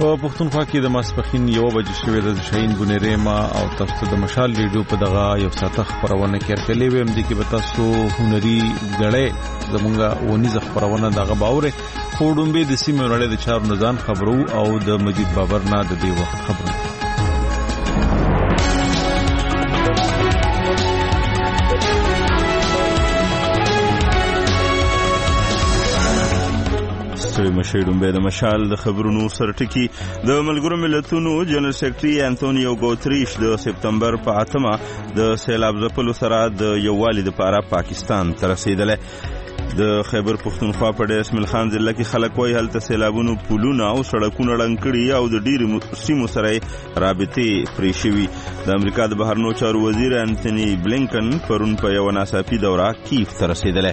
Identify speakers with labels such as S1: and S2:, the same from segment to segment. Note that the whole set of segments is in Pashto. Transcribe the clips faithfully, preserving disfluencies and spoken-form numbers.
S1: په پښتونخوا کې د ماسپخین یو بجې شوې د شاهین بونیریما او تاسو د مشال ریډیو په دغه یو ساعته خبرونه کې ورکلې ویم دي کې به تاسو هنري غړې زمونږه ونیزه خبرونه دغه باوره خوډومبه د سیمه وړاندې د چار نزان خبرو او د مجید بابر نه د دې وخت خبرو
S2: مشهورم به د مشال د خبرونو سرټکی د ملګرو ملتونو جنرال سیکریټري انټونیو ګوتریش د سپتمبر په اتمه د سیلاب ځپلو سره د یووالي لپاره پاکستان ته رسیدلی د خیبر پښتونخوا په ډیر اسماعیل خان ضلع کې خلک وایي هلته سیلابونو پلونه او سړکونه ړنګ کړي او د ډیرو سیمو سره رابطې پرې شوي د امریکا د بهرنیو چارو وزیر انټونی بلینکن پرون په یو ناڅاپي دوره کیف ته رسیدلی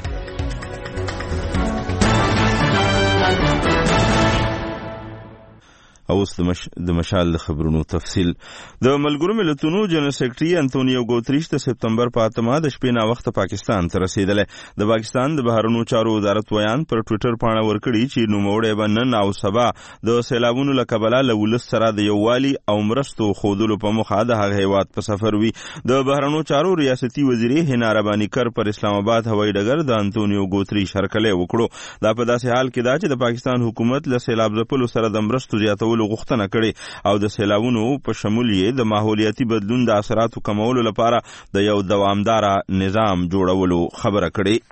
S2: اوس د مش د مشال د خبرونو تفصیل د ملګرو ملتونو جنرال سیکریټري انټونیو ګوتریش د سپتمبر په اتمه د شپې نا وخت پاکستان ته رسیدلی د پاکستان د بهرنیو چارو وزارت ویان پر ټوئیټر پاڼه ورکړي چې نوموړی به نن او سبا د سیلابونو له کبله له ولس سره د یووالي او مرستو ښودلو په موخه د هغه هیواد په سفر وي د بهرنیو چارو ریاستي وزیرې هنا ربانیکر پر اسلام آباد هوایي ډګر د انټونیو ګوتریش هرکلی وکړو دا په داسې حال کې دا چې د پاکستان حکومت له سیلاب ځپلو سره د مرستو زیاتولو غوښتنه کړې او د سیلابونو په شمول یې د ماحولیاتي بدلون د اثراتو کمولو لپاره د یو دوامدار نظام جوړولو خبره کړې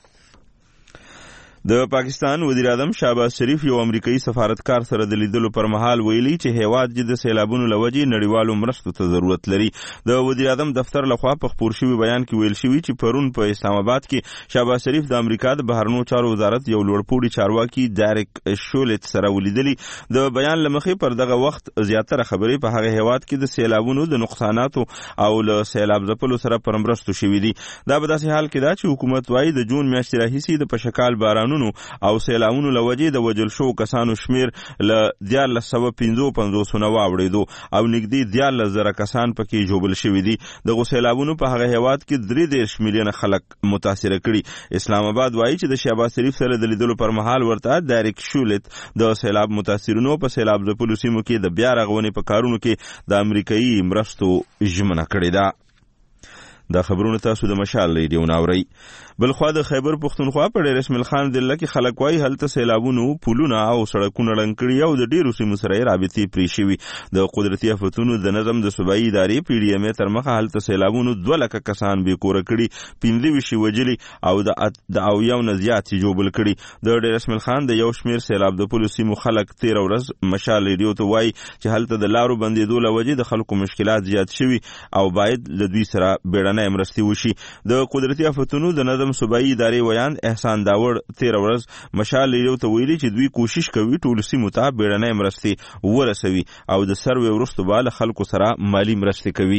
S2: د پاکستان وزیر اعظم شهباز شریف یو امریکایي سفارتکار سره د لیدلو پر مهال ویلي چې هیواد د سیلابونو لوجې نړیوالو مرستو ته ضرورت لري د وزیر اعظم دفتر لخوا په خپور شوی بیان کې ویل شوی چې پرون په اسلام آباد کې شهباز شریف د امریکا د بهرنیو چارو وزارت یو لوړپوړي چارواکي ډایرک شولت سره ولیدلی د بیان لمخې پر دغه وخت زیاتره خبرې په هغه هیواد کې د سیلابونو د نقصاناتو او له سیلاب ځپلو سره پر مرستو شوي دي دا په داسې حال کې دا چې حکومت وايي د جون میاشتې راهیسې د پشکال بارانونو او سیلابونو لوجې د وجل شو کسانو شمیر له دیارلس سوه پنځه پنځوس نه واوړېدو او نږدې دیارلس زره کسان پکې ژوبل شوي دي دغو سیلابونو په هغه هیواد کې درې دېرش میلیونه خلک متاثره کړي اسلام آباد وایي چې د شهباز شریف سره د لیدلو پر مهال ورته ډایرک شولت د سیلاب متاثرینو په سیلاب ځپلو سیمو کې د بیا رغونې په کارونو کې د امریکایي مرستو ژمنه کړې ده دا خبرونه تاسو د مشال ریډیو ناورئ بلخوا د خیبر پښتونخوا په ډیر اسماعیل خان ضلع کې خلک وایي هلته سیلابونو پلونه او سړکونه ړنګ کړي او د ډیرو سیمو سره رابطې پرې شوي د قدرتي آفتونو د نظم د صوبایي ادارې پی ډي ایم ای تر مخه هلته سیلابونو دوه لکه کسان بې کوره کړي پنځه ویشت وژلي او د اویاو نه زیات ژوبل کړي د ډیر اسماعیل خان د یو شمیر سیلاب د پلو سیمو خلک تېره ورځ مشال ریډیو ته وایي چې هلته د لارو بندېدو له وجې د خلکو مشکلات زیات شوي او باید له دوی سره بیړنۍ مرستې وشي د قدرتي آفتونو د نظم صوبایي ادارې ویان احسان داوړ تېره ورځ مشال ریډیو ته ویلي چې دوی کوشش کوي ټولو سیمو ته بیړنۍ مرستې ورسوي او د سروې وروسته به له خلکو سره مالي مرستې کوي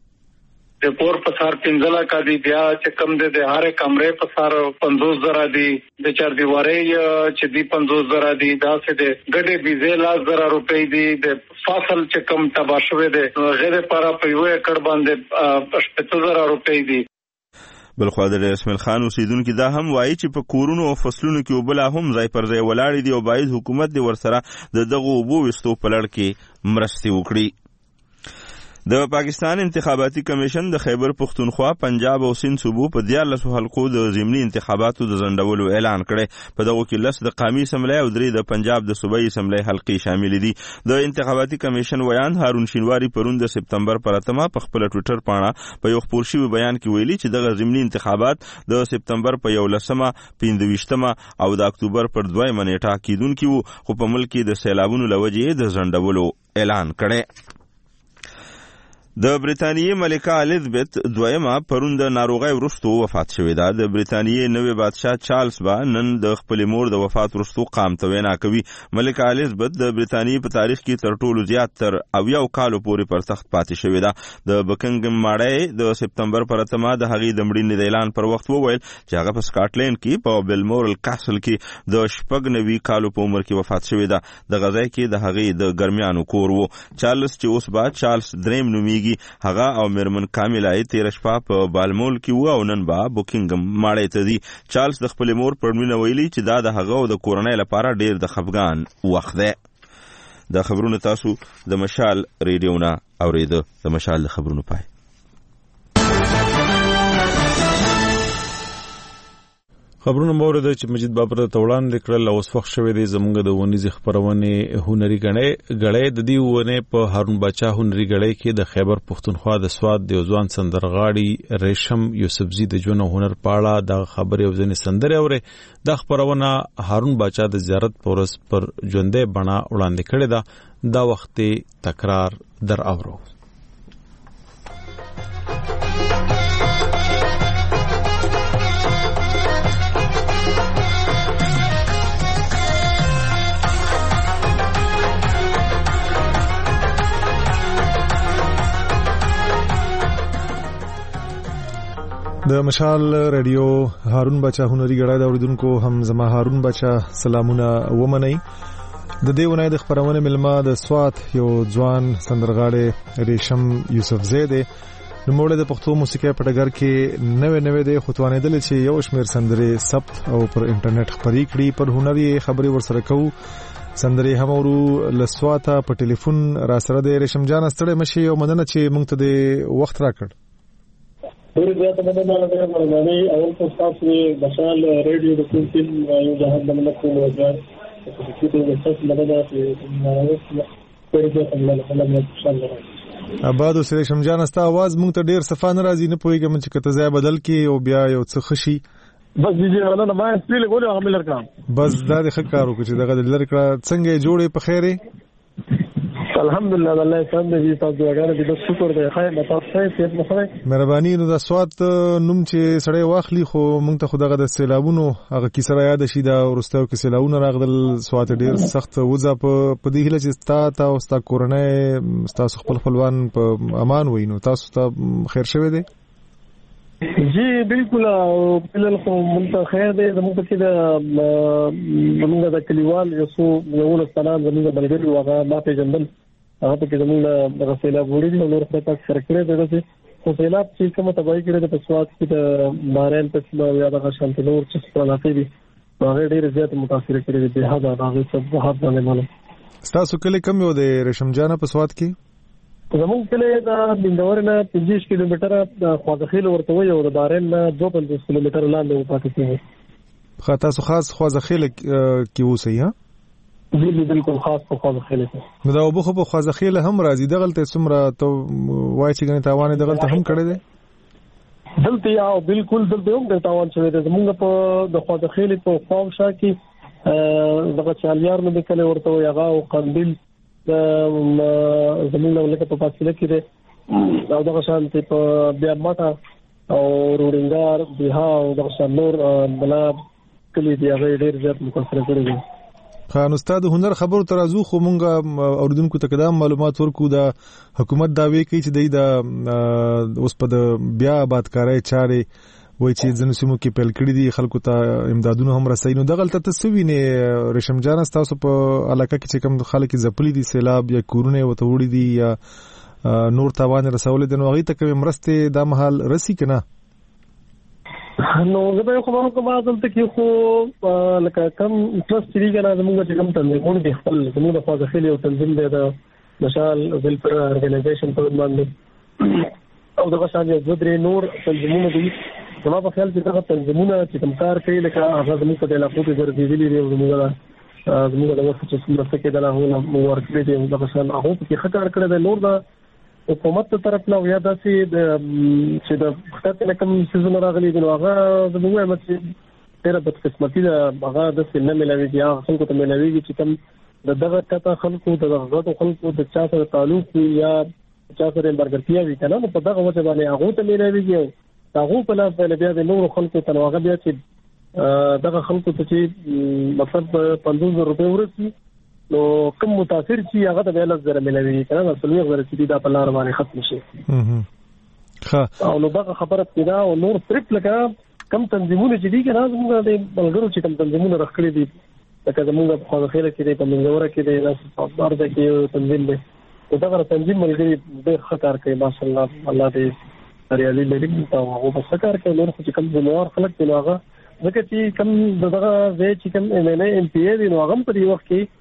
S3: د پور په سر پنځه لکه دي بیا چې کم دی د هرې کمرې په سر پنځوس زره دي د چاردیوارۍ چې دي پنځوس زره دي داسې د ګډې بیزې لاس زره روپۍ دي د فصل چې کم تباه شوی دی هغې دپاره په یو ایکړ باندې شپېته زره روپۍ دي
S2: بلخوا د اسماعیل خان اوسیدونکي دا هم وایي چې په کورونو او فصلونو کې اوبه لا هم ځای پر ځای ولاړې دي او باید حکومت دې ورسره د دغو اوبو ویستو په لړ کې مرستې وکړي د پاکستان انتخاباتي کمیشن د خیبر پښتونخوا پنجاب او سند صوبو په دیارلسو حلقو د ضمني انتخاباتو د ځنډولو اعلان کړی په دغو کې لس د قامي اسمبلی او درې د پنجاب د صوبایي اسمبلی حلقې شامل دي د انتخاباتي کمیشن ویان هارون شینواری پرون د سپتمبر پر اتمه په خپل ټوئیټر پاڼه په یو خپور شوي بیان کې ویلي چې دغه ضمني انتخابات د سپتمبر په یولسمه پنځه ویشتمه او د اکتوبر پر دویمه نیټه کیدونکي وو خو په ملک کې د سیلابونو له وجې د ځنډولو اعلان کړی د بریتانیې ملکه الیزابت دویمه پرون د ناروغۍ وروسته وفات شوې ده د بریتانیې نوی بادشاه چارلز به نن د خپلې مور د وفات وروسته قام ته وینا کوي ملکه الیزابت د بریتانیې په تاریخ کې تر ټولو زیات تر اویاو کالو پورې پر تخت پاتې شوې ده د بکنګم ماړی د سپتمبر پر اتمه د هغې د مړینې د اعلان پر وخت وویل چې هغه په سکاټلینډ کې په بلمورل کاسل کې د شپږ نوي کالو په عمر کې وفات شوې ده دغه ځای کې د هغې د ګرمیانو کور و چارلز چې اوس به چارلز دریم نومیږي هغه او میرمن کاملای تیر شپه په بالمول کې و او نن به بوکینګم ماړی ته دي چارلز د خپل مور پر مینه ویلي چې دا د هغه او د کورنۍ لپاره ډیر د خفګان وخت دی دا خبرونه تاسو د مشال ریډیو نه اوریدو. د مشال د خبرونو پای.
S1: خبرونه مورد چې مجید بابر ته وړاندې کړل او اوس وخت شوی دی زمونږ د ونیزي خبرونه هنري غړې غړې د دې ونه په هارون باچا هنري غړې کې د خیبر پښتونخوا د سواد د ځوان سندرغاړي ریشم یوسفزي د ژوند هنر پاړه د خبرې او ځنې سندره اوره د خبرونه هارون باچا د زیارت پورس پر ژوندې بنا وړاندې کړی دا د وخت تکرار در اورو.
S4: د مشال ریډیو هارون بچا هنري غړای د اوریدونکو هم زما هارون بچا سلامونه ومنئ. د دې ونای د خبرونه ملما د سوات یو ځوان سندرغاړي ریشم یوسفزی دی. نو موږ د پښتو موسیقي په ډګر کې نوې نوې د خوتوانې دل چې یو شمیر سندرې ثبت او پر انټرنیټ خبري کړي پر هنري خبري ورسره کوو. سندرې هم ورو لسواته په ټلیفون را سره د ریشم جان ستړي مشي او مننه چې موږ ته د وخت راکړ.
S5: ډېر زیات مننه درته مهرباني او تاسو مشال ریډیو د کوم ټیم یو جهان د ملک کوم وځي چې په تاسو مننه چې ډېر زیات مننه انشاءالله.
S4: آباد سره شمجان استا आवाज مونږ ته ډېر صفه ناراضي نه پويږم چې کته ځای بدل کې او بیا یو څه خشي
S5: بس دې مننه ما سپیل غوړو عمل کړم
S4: بس دا د خکارو چې دغه لر کړه څنګه جوړې په خیره.
S5: الحمدلله الله سم دې تاسو وګورئ د شکر دې خیر مته سید مخره
S4: مهرباني. نو د سواد نوم چې سړی واخلي خو مونږ ته خدغه د سیلابونو هغه کیسه را یاد شي دا ورستو کې سیلابونه راغدل سواد ډیر سخت وځه په پدې هله چې تا تا او ستا کورنۍ تاسو خپل خپلوان په امان وینو تاسو ته خیر شوه دی.
S5: جی بالکل بلل خو مونږ ته خیر دی زموږ کې د مونږ د کلیوال یو څو یو سلام زموږ بلګری واغه ما په جنبل هغه کې زموږ د سیلاب وړي نو نور څه تاسو سره کړی دی چې سیلاب چې کومه تباہي کړې ده په سواد کې د باران په یا د شانت نور چې پراته دي هغه ډېر زیات متاثر کړی دی. هغه هغه څه په حد باندې معلوم
S4: تاسو کله کم یو د ریشم جان په سواد کې
S5: زموږ کله د بندور نه پنځه کیلومتره د خوازخیل ورته وي او د باران نه دوه پنځه کیلومتره لاندې پاتې کیږي.
S4: خاطر تاسو خاص خوازخیل کې اوسئ ها
S5: جی بالکل خاص په خوازخیل کې
S4: نو دا وبخه په خوازخیل هم راځي دغلته څومره ته وای چې غني تاوان دغلته هم کړی دی
S5: دلته یا بالکل دلته هم د تاوان شوی دی. موږ په د خوازخیل په قوم شا کې دغه چالیار نه کله ورته یغا او قندیل د زمونږ ولکه په فاصله کې دی او دغه شان په بیا ماټا او روډنګار بها او دغه شان نور بلا کلی دی هغه ډیر زیات متاثر کړی دی.
S4: خان استاد هنر خبرو ترازو خو مونږه اوردونکو ته قدم معلومات ورکو د حکومت داوی کوي چې د اوس په بیا آبادکاري چاري وای چې ځنه سیمو کې پیل کړی دي خلکو ته امدادونه هم رسېږي. نو دغلته تسوی نه ریشم جان تاسو په علاقه کې چې کوم خلک زپلي دي سیلاب یا کورونه وته وړي دي یا نور تاوان رسول دي نو هغه ته کوم مرسته د محل رسی کنه.
S5: نو زه به خبرو کوم دلته کې خو لکه کم ټرست دی کنه زموږ چې کم تنظیمونه دي خپل زموږ د فاضل یو تنظیم دی د مشال ویلفیر ارګنایزیشن په باندې او دغه شان یو درې نور تنظیمونه دي. زما په خیال کې دغه تنظیمونه چې کوم کار کوي لکه هغه زموږ په علاقو کې ګرځېدلي دي زموږ زموږ د وخت چې څومره څه کې دغه مو ورکړي دي دغه شان هغه کې خطر کړی دی. نور د حکومت ته طرف نه یا داسې چې د خاطر کوم سيزون راغلي دي هغه زموږ هم چې ډېر بد قسمتي ده هغه د سینه ملوي یا خلکو ته ملوي چې کوم د دغه کته خلکو د غوړو خلکو د چا سره تعلق یا چا سره برګرتیا وي کنه په دغه وجه باندې هغه ته ملوي هغه په لاس باندې بیا د نور خلکو ته هغه بیا چې دغه خلکو ته چې مطلب پنځوس زره روپۍ ورسي نو کوم متاثر چې هغه د بیل زره ملوي کنه اصلي غره چې دا په لار باندې ختم شي. ها او نو دا خبره پیدا او نور صرف لکه کم تنظیمونه چې دي کنه زموږ د بلګرو چې کم تنظیمونه راخلي دي لکه زموږ په خوازخیل کې د منځوره کې د ناسپار د کې تنظیم دی او دا تنظیم ملګری ډېر خطر کوي ماشاءالله الله دې ریالي لري او هغه په سکار کې نور چې کم زموږ خلک دی هغه ځکه چې کم دغه ځای چې کم ام ان ام پی ای دی نو هغه په دې وخت کې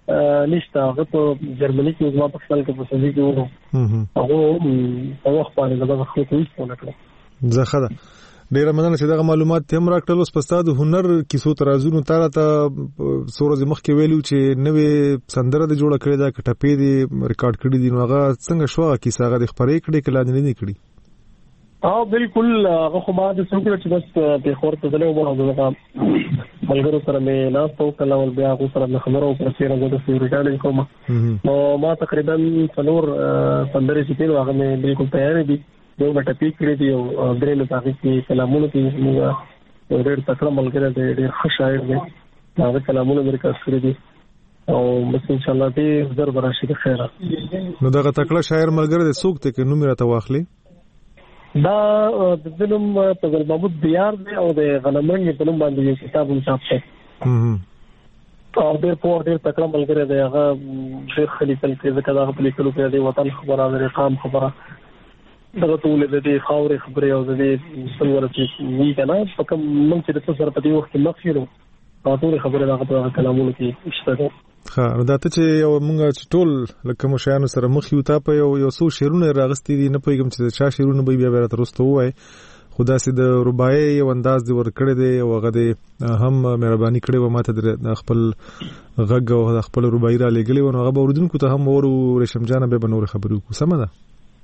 S5: نشته هغه په جرمني کې زما په خپل کې په سړي کې وو هغه په وخت باندې دغه خپل هیڅ نه کړ.
S4: زه خدا ډیره مننه چې دغه معلومات هم راکړل. اوس پستا د هنر کیسو ترازونو تاره ته سورز مخ کې ویلو چې نوې سندره د جوړه کړې ده کټپې دی ریکارډ کړې دي نو هغه څنګه شو کیسه هغه د خبرې کړې کله نه نه کړې؟
S5: اه بالکل هغه خو ما د څوکړه چې بس په خور ته دلته وو هغه ملګرو سره مې لاس په کله ول بیا هغه سره خبرو پر سره غوډه سره ریکارډینګ کوم نو ما تقریبا څلور پندرې چې په هغه مې بالکل تیار دي یو ټپی کړی دی او درې له تاریخ کې کلامونه کې موږ ډېر تکړه ملګری دی ډېر ښه شاعر دی هغه کلامونه مې ریکارډ کړی دي او بس ان شاء الله دې زر براشي خیره.
S4: نو دغه تکړه شاعر ملګری دی څوک ته کې نوم راته واخلي؟
S5: دا د فلم په ګل محمود دیار دی او د غنمرنګ په نوم باندې یو کتاب هم چاپ شوی او ډېر په ډېر تکړه ملګری دی هغه ډېر خلیفل کې ځکه دا په لیکلو کې دی وطن خبره د قام خبره دغه ټول د دې خاورې خبرې او د دې څنګه چې وی کنه په کوم من چې د سره په دې وخت کې مخیرو ټول خبره دغه په کلامونو کې شته.
S4: ها نو دا ته چې یو مونږ ټول لکه مشایانو سره مخ یو تا په یو یو څو شیرونه راغستې دي نه پېږم چې چا شیرونه به بیا بیا ترسته وای خدا سي د رباعي یو انداز دی ور کړی دی او هغه دی هم مهرباني کړې و ماته د خپل غږ او د خپل رباعي را لګلې و نو هغه اوردونکو ته هم ورو رشم جان به بنور خبرو کو سم ده.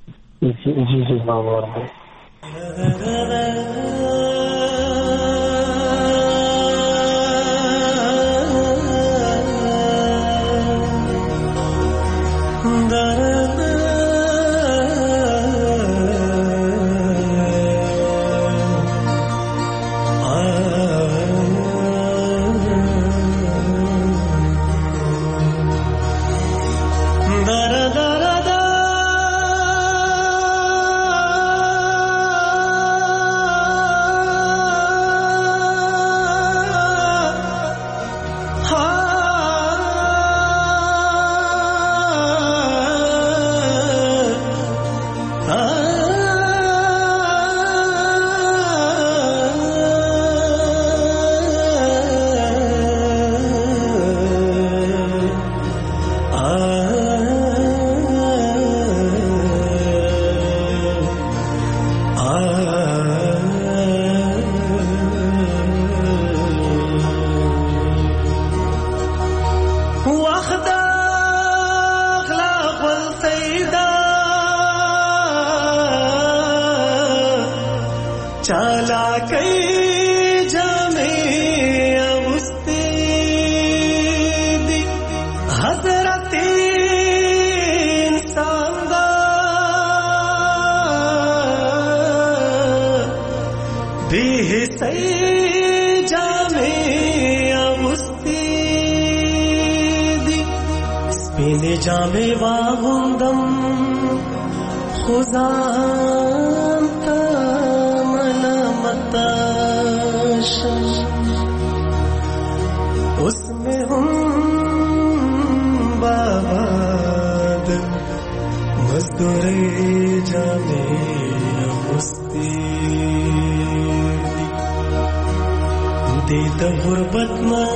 S6: जामे वाहुंदम खुदाम मलमताश उसमें हम बाबाद मजदूरे जामे मुस्ती दीद गुरबत में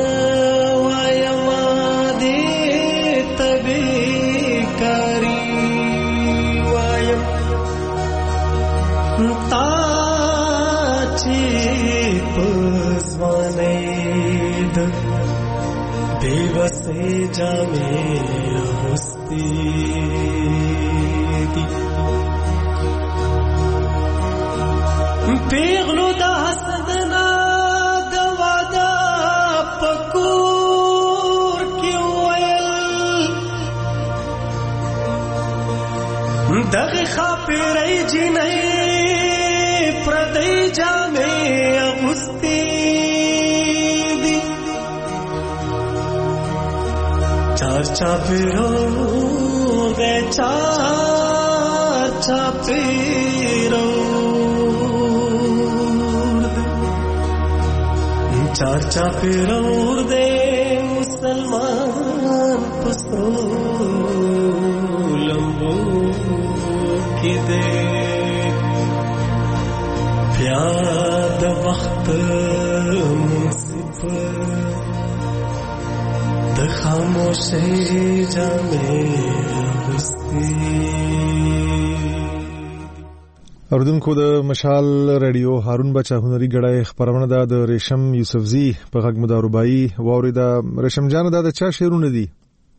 S6: देवसे जामे मुस्ती पेगलो दासदना दवादा पकूर क्यों दग खापिरै जिनै प्रदै जामे मुस्ती चार चापिरो गे चार चापिरो चार चापिरो दे मुसलमान पुस्तरो लंबो की दे प्याद वक्त मुंसिफ द خاموشی جامه بستی.
S4: اوردونکو د مشال رادیو هارون بچا هنري غړای خبرونه ده د ریشم یوسفزی په غږ مداروبای ووري دا ریشم جان دا د چا شعرونه دي؟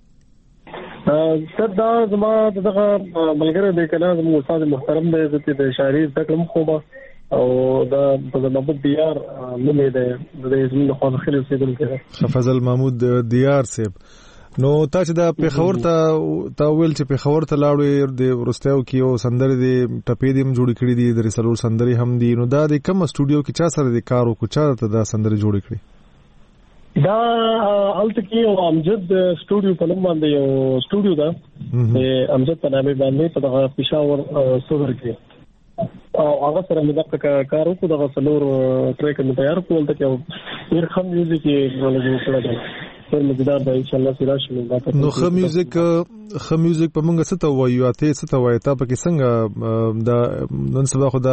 S5: صدا زما دغه ملګری د کلام زموږ استاد محترم دی د شاعري تکلم خوبه او دا فضل محمود دیار نومې ده د زموږ خو خلک اوسېدونکي
S4: فضل محمود دیار صاحب. نو تا چې دا پیښور ته تا ویل چې پیښور ته لاړو د ورستیو کې او سندرې د ټپې دیم جوړ کړې دي د رسالور سندرې هم دي، نو دا د کوم استودیو کې چا سره د کار او کوچا ته دا سندرې جوړ کړې؟
S5: دا الته کې او امجد استودیو په نوم باندې یو استودیو ده د امجد په نامه باندې په دغه پېښور صدر کې او هغه سره موږ د کار وکړو دغه سلور ټریک مې تیار کول ته یو ډیر خام میوزیک یې ولګو کړل پر مقدار به ان شاء الله سره شي.
S4: نو خام میوزیک خام میوزیک په موږ څه ته وایو اته څه ته وایي تا په کې څنګه دا نن سبا خو دا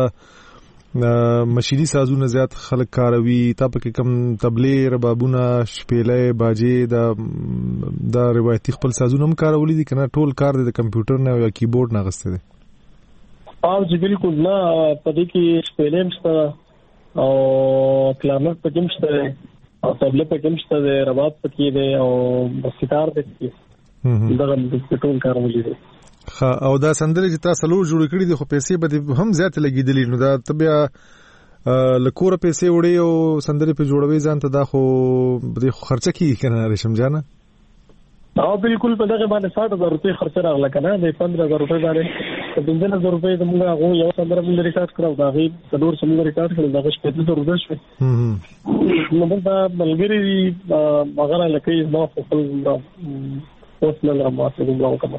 S4: مشیری سازونه زیات خلک کاروي، تا په کې کم تبلې ربابونه شپېلې باجې دا دا روایتي خپل سازونه هم کارولې دي کنه ټول کار د کمپیوټر نه یا کیبورډ نه غسته دي؟
S5: او چې بالکل نه په دې کې شپېلې مشته او کلارنټ په کې مشته او تبلې په کې مشته د رباب په کې دی او سیتار په کې دغه د ټول کارولې دي.
S4: خا او دا سندرې چې تاسو لور جوړ کړې دي خو پیسې به هم زیات لګیدلې، نو دا تبیا لکور پیسې وړي او سندرې په جوړوي ځان ته دا خو به خرچه کیږي کنه ریشم جانه؟
S5: او بالکل په دغه باندې ساठ هزار روپۍ خرچه راغله کنه د پندرہ هزار روپۍ باندې په پنځه هزار روپۍ د موږ هغه یو سندره موږ ریکارډ کړو دا غي څلور سندره ریکارډ کړو دا شپږ هزار روپۍ شو. نو دا ملګری هغه لکه ما خپل اوس نه راځم نو کوم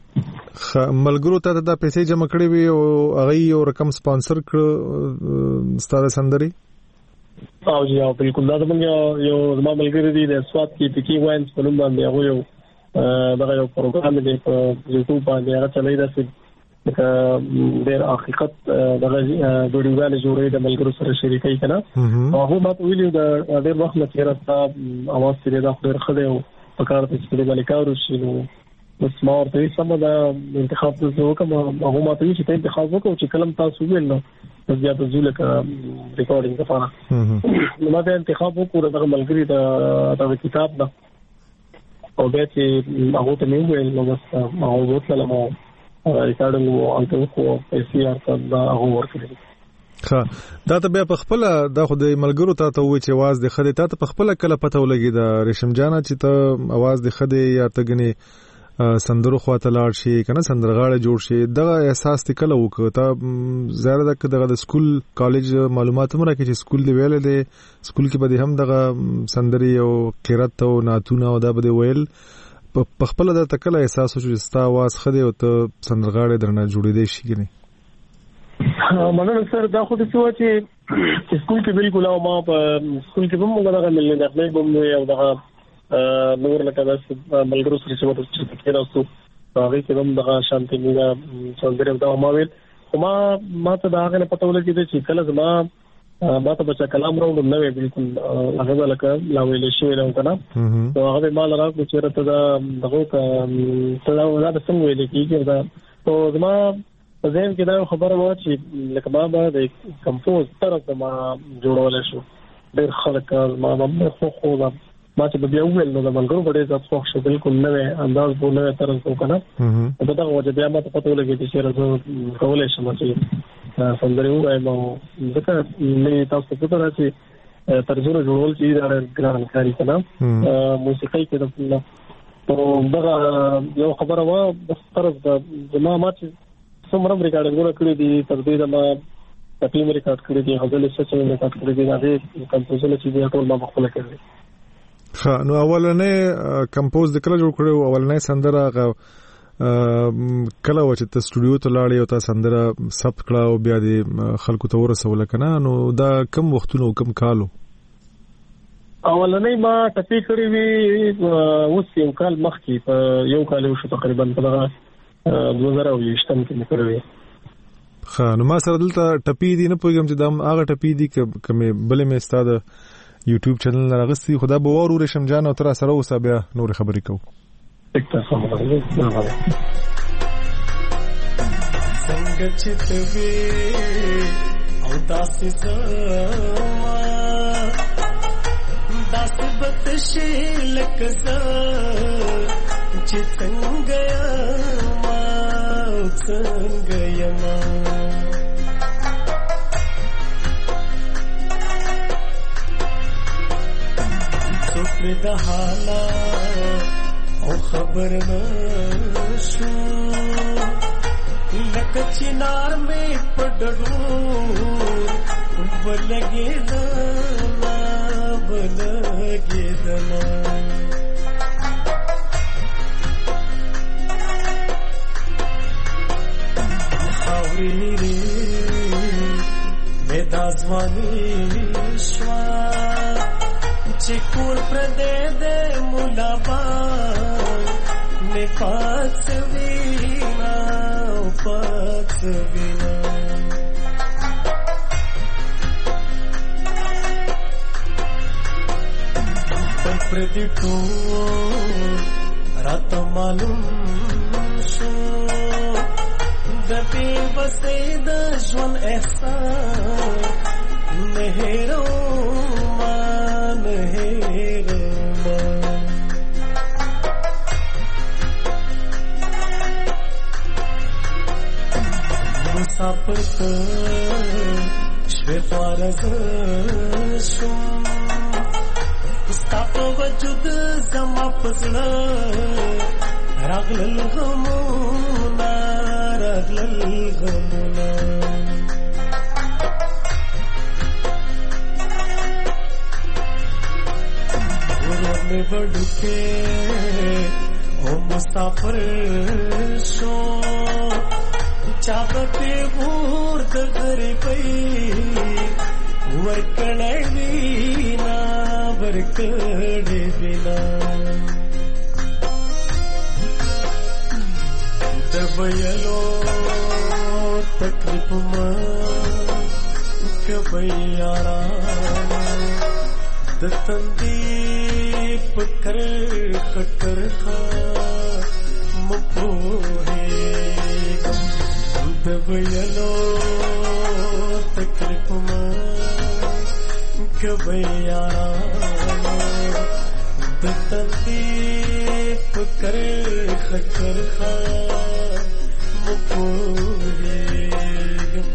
S4: ملګرو ته دا پیسې جمع کړې وي او هغه یو رقم سپانسر کړ ستاره سندري
S5: او جی او بالکل دا زموږ یو زما ملګری دی د سواد کې پکی واینز په نوم باندې هغه یو دغه یو پروګرام دی په یوټیوب باندې هغه چلای دا چې د ډېر حقیقت دغه ویډیوګانې جوړې د ملګرو سره شریکې کړه او هغه ماته ویلو د ډېر وخت نه تیر تا اواز سره دا ډېر خدای او په کار ته چې باندې کارو شي نو بس ما ورته سم دا انتخاب ته وکم هغه ماته چې ته انتخاب وکړو چې کلم تاسو ویل نو بیا د زوله کا ریکارډینګ لپاره نو ما به انتخاب وکړو دغه ملګری د دغه کتاب دا او بیا چې هغه ته مې ویل نو بس هغه وکړل مو ریکارډینګ او انټو کو پیسې ارته دا هغه ورکړل.
S4: ها دا ته بیا په خپل دا خو د ملګرو ته ته وای چې आवाज د خدای ته په خپل کله پته ولګي د ریشم جانا چې ته आवाज د خدای یا تګنی سندرو خواته لاړ شي کنه سندرغاړه جوړ شي دغه احساس ته کله وکړه ته زیاده دغه دغه سکول کالج معلومات مره کې چې سکول دی ویل دی سکول کې به هم دغه سندري او قرات او ناتونه او دا به ویل په خپل د تکله احساس شو چې ستا आवाज خدای او ته سندرغاړه درنه جوړې دی شي کنه
S5: مننه سر دا خو د څه چې سکول کې بالکل او ما په سکول کې هم موږ دغه ملي نه خپل او دغه نور لکه داس ملګرو سره چې وته چې راستو هغه کې هم دغه شانتي موږ څنګه دا ما ویل خو ما ما ته دا هغه پته ولګی چې کله زما ما ته بچا کلام راوړم نو بالکل هغه لکه لا ویل شي نو کنه نو هغه ما لراغ چې راته دا دغه ته دا ولا د څنګه ویل کیږي دا او زما زين کې دا خبره و چې لکه ما به د کمپوز طرف ما جوړول شو ډېر خلک ما هم خو خو ما چې بیا ویل نو د ملګرو په ډېر ځات خوښ شو بالکل نوې انداز بو نوې طرز وکنه په دغه وجه بیا ما ته پته ولګی چې راځو کولای شم چې سندري وایم او ځکه مې تاسو ته راځي ترجمه جوړول چې دا ګران کاری کنه موسیقي کې د نو دغه یو خبره و د طرز د ما ما چې څومره ریکارډینګ کړی دي تر دې د ما تقلیم ریکارډ کړی دي غزل سچې ریکارډ کړی دي دا کمپوزر چې دی ټول ما خپل کړی.
S4: ها نو اولنې کمپوز د کله جوړ کړو اولنې سندره کله و چې ته سټوډیو ته لاړې او تا سندره ثبت کړه او بیا د خلکو ته ورسول کنه نو دا کم وختونو کم کالو
S5: اولنې ما ټپی کړی وی اوس یو کال مخکې په یو کال شو تقریبا په دوه زره ویشتم کې کړی.
S4: ها نو ما سره دلته ټپی دي نه پوهیږم چې دا هغه ټپی دي کومه بلې مې استاد یوټیوب چینل راغستې خدا به ورو ریشم جان او تر سره اوسه بیا نور خبرې کوو.
S6: څنګه چې ته او داسې زما داسې بتشي لکه زه چې څنګه یما څنګه یما څوک مې د حالات او خبر نشو لکه چنار مې پډړو بلګېدنا بلګېدنا خاورې لري مې د ځواني شوا چې کور پردې دې مولا با مې پات وینا پات وینا پردې ټول راته معلوم شو د بې وسۍ د ژوند احساس نه هېرومه نه هېرومه مسافر ته شوې خواره زه شوم ستا په وجود زما په زړه راغلل غمونه راغلل غمونه ورور مې وډوکې او مسافر شو چا به ور د غریبۍ ورکړی وینا ورکړی وینا د ویلو تکلیف ما کبی یارا د تندې پکر خطر خا مپوهېږم د ویلو تکلیف ما کبی یارا د تندې پکر خطر خا مپوهېږم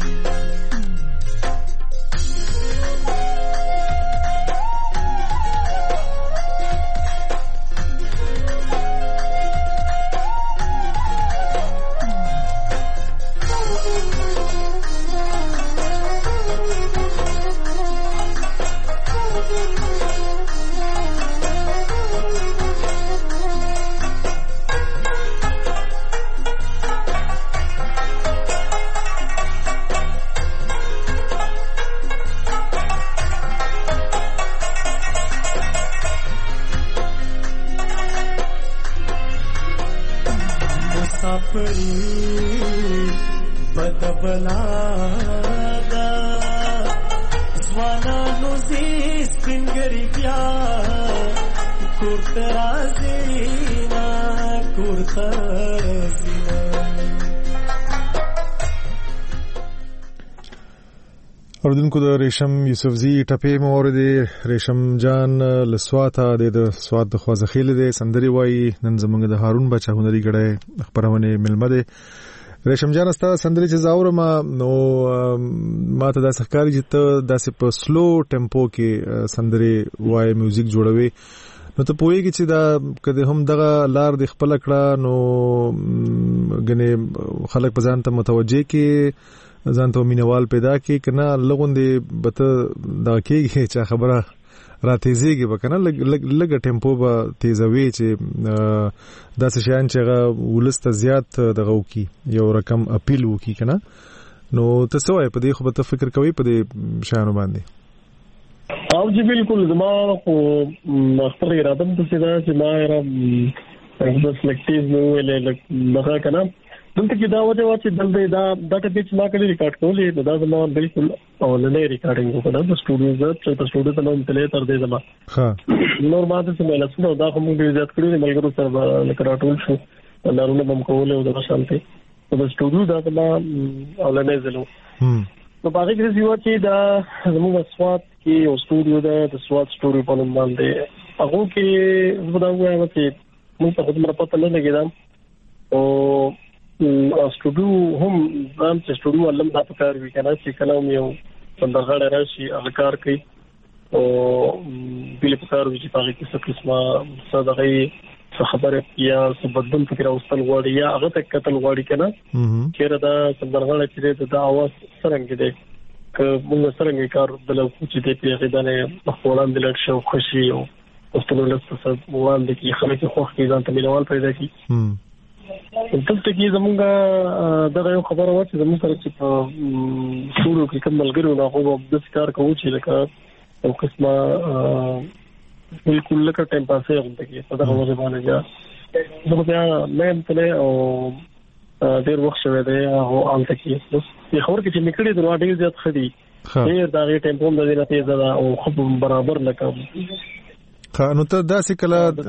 S6: بدبلا دا زوانانو زی سپینګری بیا کورته راځینا کورته راځینا
S4: اوردونکو د ریشم یوسفزی ټپې مورد ریشم جان لسواته د سواد د خوازخیل د سندري وای نن زمونږ د هارون بچا هنري غړې خبرونه ملمه ده ریشم جان استا سندري چې زاور ما نو ما ته د سحکاري چې ته داسې په سلو ټیمپو کې سندري وای میوزیک جوړوي نو ته پوهیږي چې دا کله هم دغه لار د خپل کړه نو غني خلک په ځان ته متوجه کې ځان ته مینوال پیدا کې کنه لغوندې بته دا کېږي چې خبره را تیزیږي وکنه لګ لګ ټیمپو به تیزوي چې داسې شیان چې ولسته زیات دغه وکي یو رقم اپیل وکي کنه نو تاسو یې په دې خو به فکر کوي په دې شیانو باندې
S5: او جی بالکل زما خو خپل اراده ته څه ده چې ما را د سلیکټیز نو ولې لکه کنه دلته کې دا وجه وا چې دلته دا دا ټیپ چې ما کړی ریکارډ کولې دا زما بالکل اولنې ریکارډینګ وکړه د سټوډیو زه چې سټوډیو ته نوم تلې تر دې زما ها نور ما ته مې لاسونه دا کوم کې زیات کړی ملګرو سره لکراټول شو نارونه بم کولې او د شانتي د سټوډیو دا زما اولنې زلو نو باندې کې یو چې دا زموږ سواد کې او سټوډیو دا د سواد سټوډیو په نوم باندې هغه کې زما دا وایم چې موږ په خپل پته نه لګیدم او سټوډیو هم ځان چې سټوډیو علم دا پکار وی کنه چې کلام یو څنګه راشي هغه کار کوي او بل پکار وی چې هغه کې څه قسمه صدقې خبره یا سبدل فکر اوستل غواړي یا هغه تک قتل غواړي کنه چیرې دا څنګه چې د اواز څنګه دی ک موږ څنګه کار بل چې دې په غدانه خپلان د لړ شو خوشي او اوستلو لسته وړاندې کې خلک خوښ کې ځان ته ملوال پیدا کی دلته کې زمونږ دا یو خبره و چې زموږ سره چې په شروع کې کوم ملګرو نه هغه د کار کوي چې لکه یو قسمه بالکل لکه ټایم پاسې هم کې په دغه وجه باندې یا زه بیا مې تله او ډیر وخت شوی دی او ان ته کې په خبر کې چې نکړې درو ډیر زیات خدي ډیر دا غي ټایم په دې نه تیز دا او خو برابر لکه
S4: نو ته داسې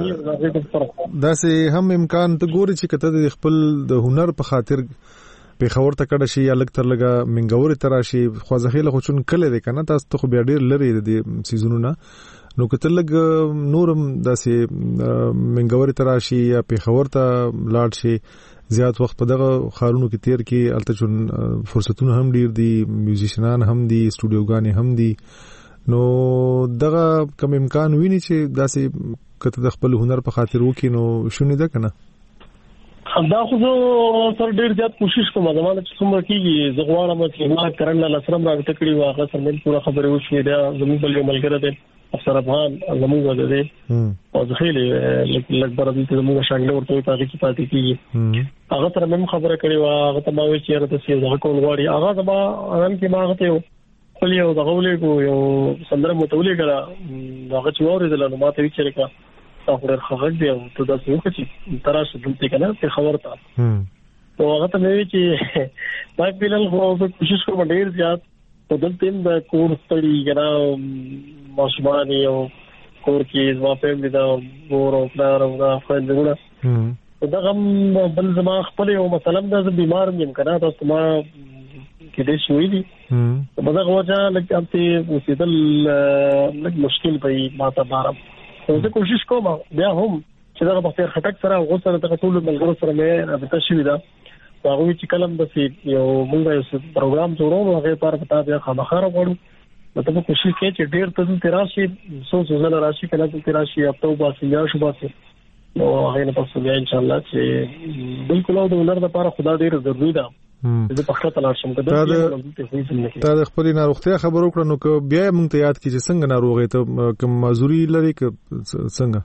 S4: کله داسې هم امکان ته ګوري چې کته د خپل د هنر په خاطر په خبر ته کډه شي یا لک تر لګه منګوري تراشي خوځخیله خو چون کله دی کنه تاسو ته خو بیا ډیر لري د سیزونو نه نو کته لګ نورم داسې منګوري تراشي یا په خبر ته لاړ شي زیات وخت په دغه خارونو کې تیر کې الته چون فرصتونه هم ډیر دي میوزیشنان هم دي سټوډیوګان هم دي نو دغه کوم امکان ویني چې داسې کته د خپل هنر په خاطر وکي نو شونې ده کنه
S5: دا خو زه سر ډیر زیات کوشش کوم زمانه چې څومره کیږي زه غواړم چې ما کرن لسرم راغته کړی واغه سره مل پورا خبره وشي دا زموږ بل یو ملګری دی افسر افغان زموږ د دې او ځخیل لږ برابر دي زموږ شانګل ورته پاتې کی پاتې کیږي هغه سره مم خبره کړی وا هغه ته ما وی چې راته سی زه کول غواړي هغه زما ان کې ما هغه ته خپل یو دغه ولې یو سندره متولې کړه هغه چې اورېدل نو ما ته وی چې کا تاسو ډېر خبر دی او ته دا څه وکړي تراشه دلته کنه په خبر ته او هغه ته وی چې ما په لږ خو کوشش کوم ډېر زیات په دلته د کور ستړي کنه ماشومان یو کور کې زما په دې دا ور او پلار او دا فایلونه دا هم بل زما خپل یو مثلا د بیمار یم کنه تاسو ما کې دې شوې دي په دغه وجه لکه چې وسیدل لږ مشکل پي ماته بارم زه کوشش کوم بیا هم چې دا په خیر خټک سره غوسه ته ټول ملګرو سره مې رابطه شوې ده هغه چې کلم د یو موږ یو پروګرام جوړو هغه پر پتا بیا خامخاره وړو مطلب کوشش کوي چې ډیر ته تراشي سو زله راشي کله ته تراشي اپتو باسي یا شو باسي نو هغه نه پس بیا ان شاء الله چې بالکل د ولر لپاره خدا ډیر ضروري ده زه په خاطر لاړ شم کده
S4: دا د خپل ناروغتیا خبر وکړو نو که بیا مونږ ته یاد کیږي څنګه ناروغه ته کوم معذوري لري ک څنګه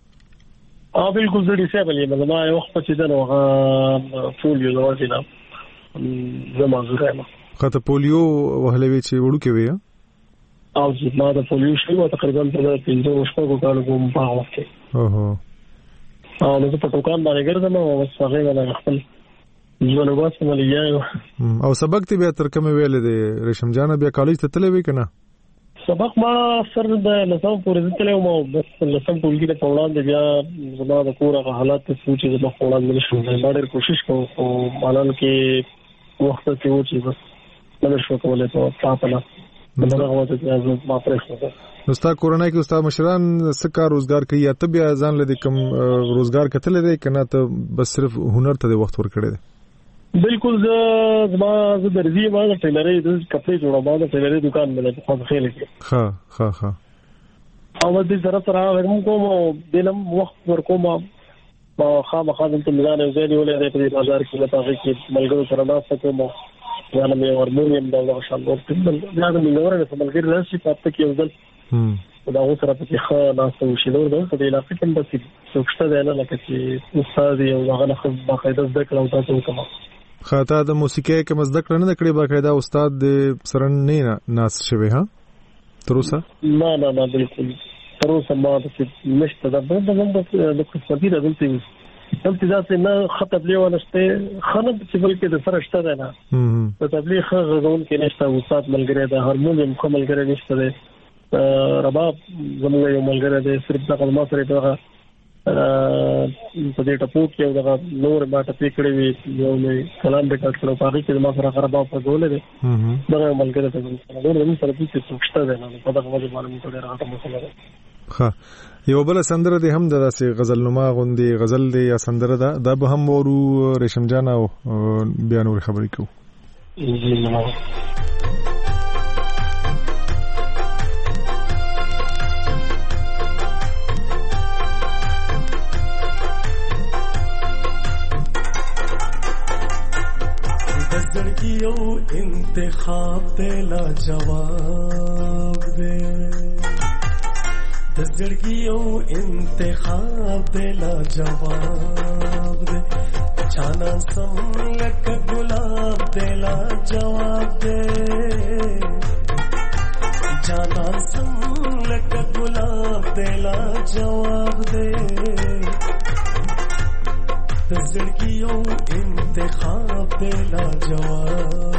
S5: اه بالکل زه ډیسیبل یم ما یو وخت چې دا نو فولیو لوځي نه زه معذور یم
S4: خاطر پولیو وهلوي چې وړو کې وي
S5: او چې ما د پولیو شو تقریبا په پنځه شپږ کالو کوم په وخت کې
S4: اوه
S5: او نو په ټوکان باندې ګرځم او وسغه نه خپل ژوند واسه ملي
S4: او سبق ته بیا تر کومه ویل دي رشم جان بیا کالج ته تللی وی کنه
S5: سبق ما سر د لسم پورې تللی مو بس لسم ټولګي ته وړاندې بیا زما د کور حالات ته سوچ زما وړاندې نشو ما ډېر کوشش کوم او مالن کې وخت ته و چې بس نو شو کولای ته تاسو نه دغه وخت کې ما پرېښود
S4: نو ستا کورنۍ کې استاد مشران څه کار روزګار کوي یا ته بیا ځان لدی کوم روزګار کتل دی کنه ته بس صرف هنر ته وخت ورکړې
S5: بالکل زه زما زه درځي ما د ټیلرۍ د کپڑے جوړوم ما د ټیلرۍ دکان مې په خپل خیل کې
S4: ها ها ها
S5: او د زړه سره ورم کوم دلم وخت ورکوم ما خامخا د میدان یو ځای ولې د بازار کې لته کې ملګرو سره ناسته کوم وانا مې هارمونیم دا ان شاء الله په دا د ملګرو سره ملګری راشي پاتې کې یو ځل دا اوس را پکې ښه ناسته وشي نو دا په علاقې کې بس څوکشته دی نه لکه چې استاد یو هغه نه خو باقاعده زده کړو تاسو کوم
S4: خاطا د موسیقۍ کوم زده کړه نه کړې باقاعده استاد د سرن نه ناس شوی ها تروسه
S5: نه نه نه بالکل تروسه ما د نشته د بل د د خصوصي د دلته دلته ځکه نه خطر دی ونشته خنه چې بلکې د فرشته ده نه په تبلیغ غوون کې نشته وسات ملګری ده هارمونیم کومل ګره نشته ده رباب زموږ یو ملګری ده صرف د ما سره ده په دې ټپو کې دا نور ما ته پکړې وی یو مې کلام به کړو په هغه کې ما سره رباب په ګولې ده دا ملګری ته نور هم سره چې څوکشته ده نه په دغه وجه باندې ټول راته مسله ده.
S4: ها یو بل سندره ده هم داسې غزل نما غوندي غزل ده یا سندره ده دا به هم ورو ریشم جان او بیا نور خبرې کوو.
S6: زړګیو انتخاب دے لا جواب دے د زړګیو انتخاب دے لا جواب دے چانا سم لک گلاب دے لا جواب دے چانا سم لک گلاب دے لا جواب دے د زړګیو انتخاب دے لا جواب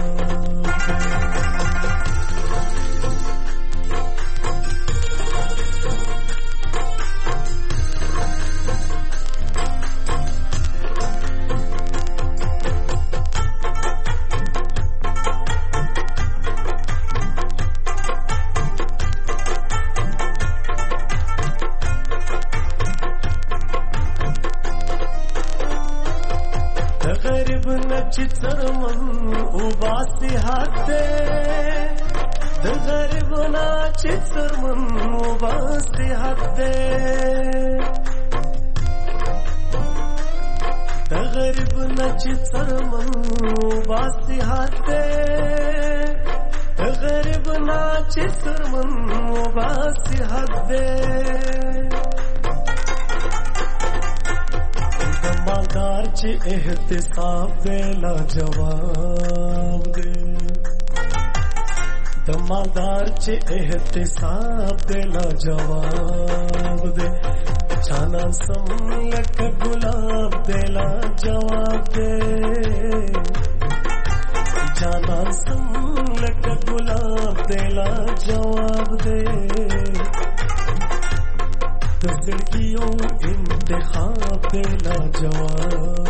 S6: چترمن او باسي هاته د غریب نا چترمن او باسي هاته د غریب نا چترمن او باسي هاته د غریب نا چترمن او باسي هاته مالدار چه احتساب دے لا جواب دے دمالدار چه احتساب دے لا جواب دے چانا سم لک گلاب دے لا جواب دے چانا سم لک گلاب دے لا جواب دے زړګیو انتخاب دے لا جواب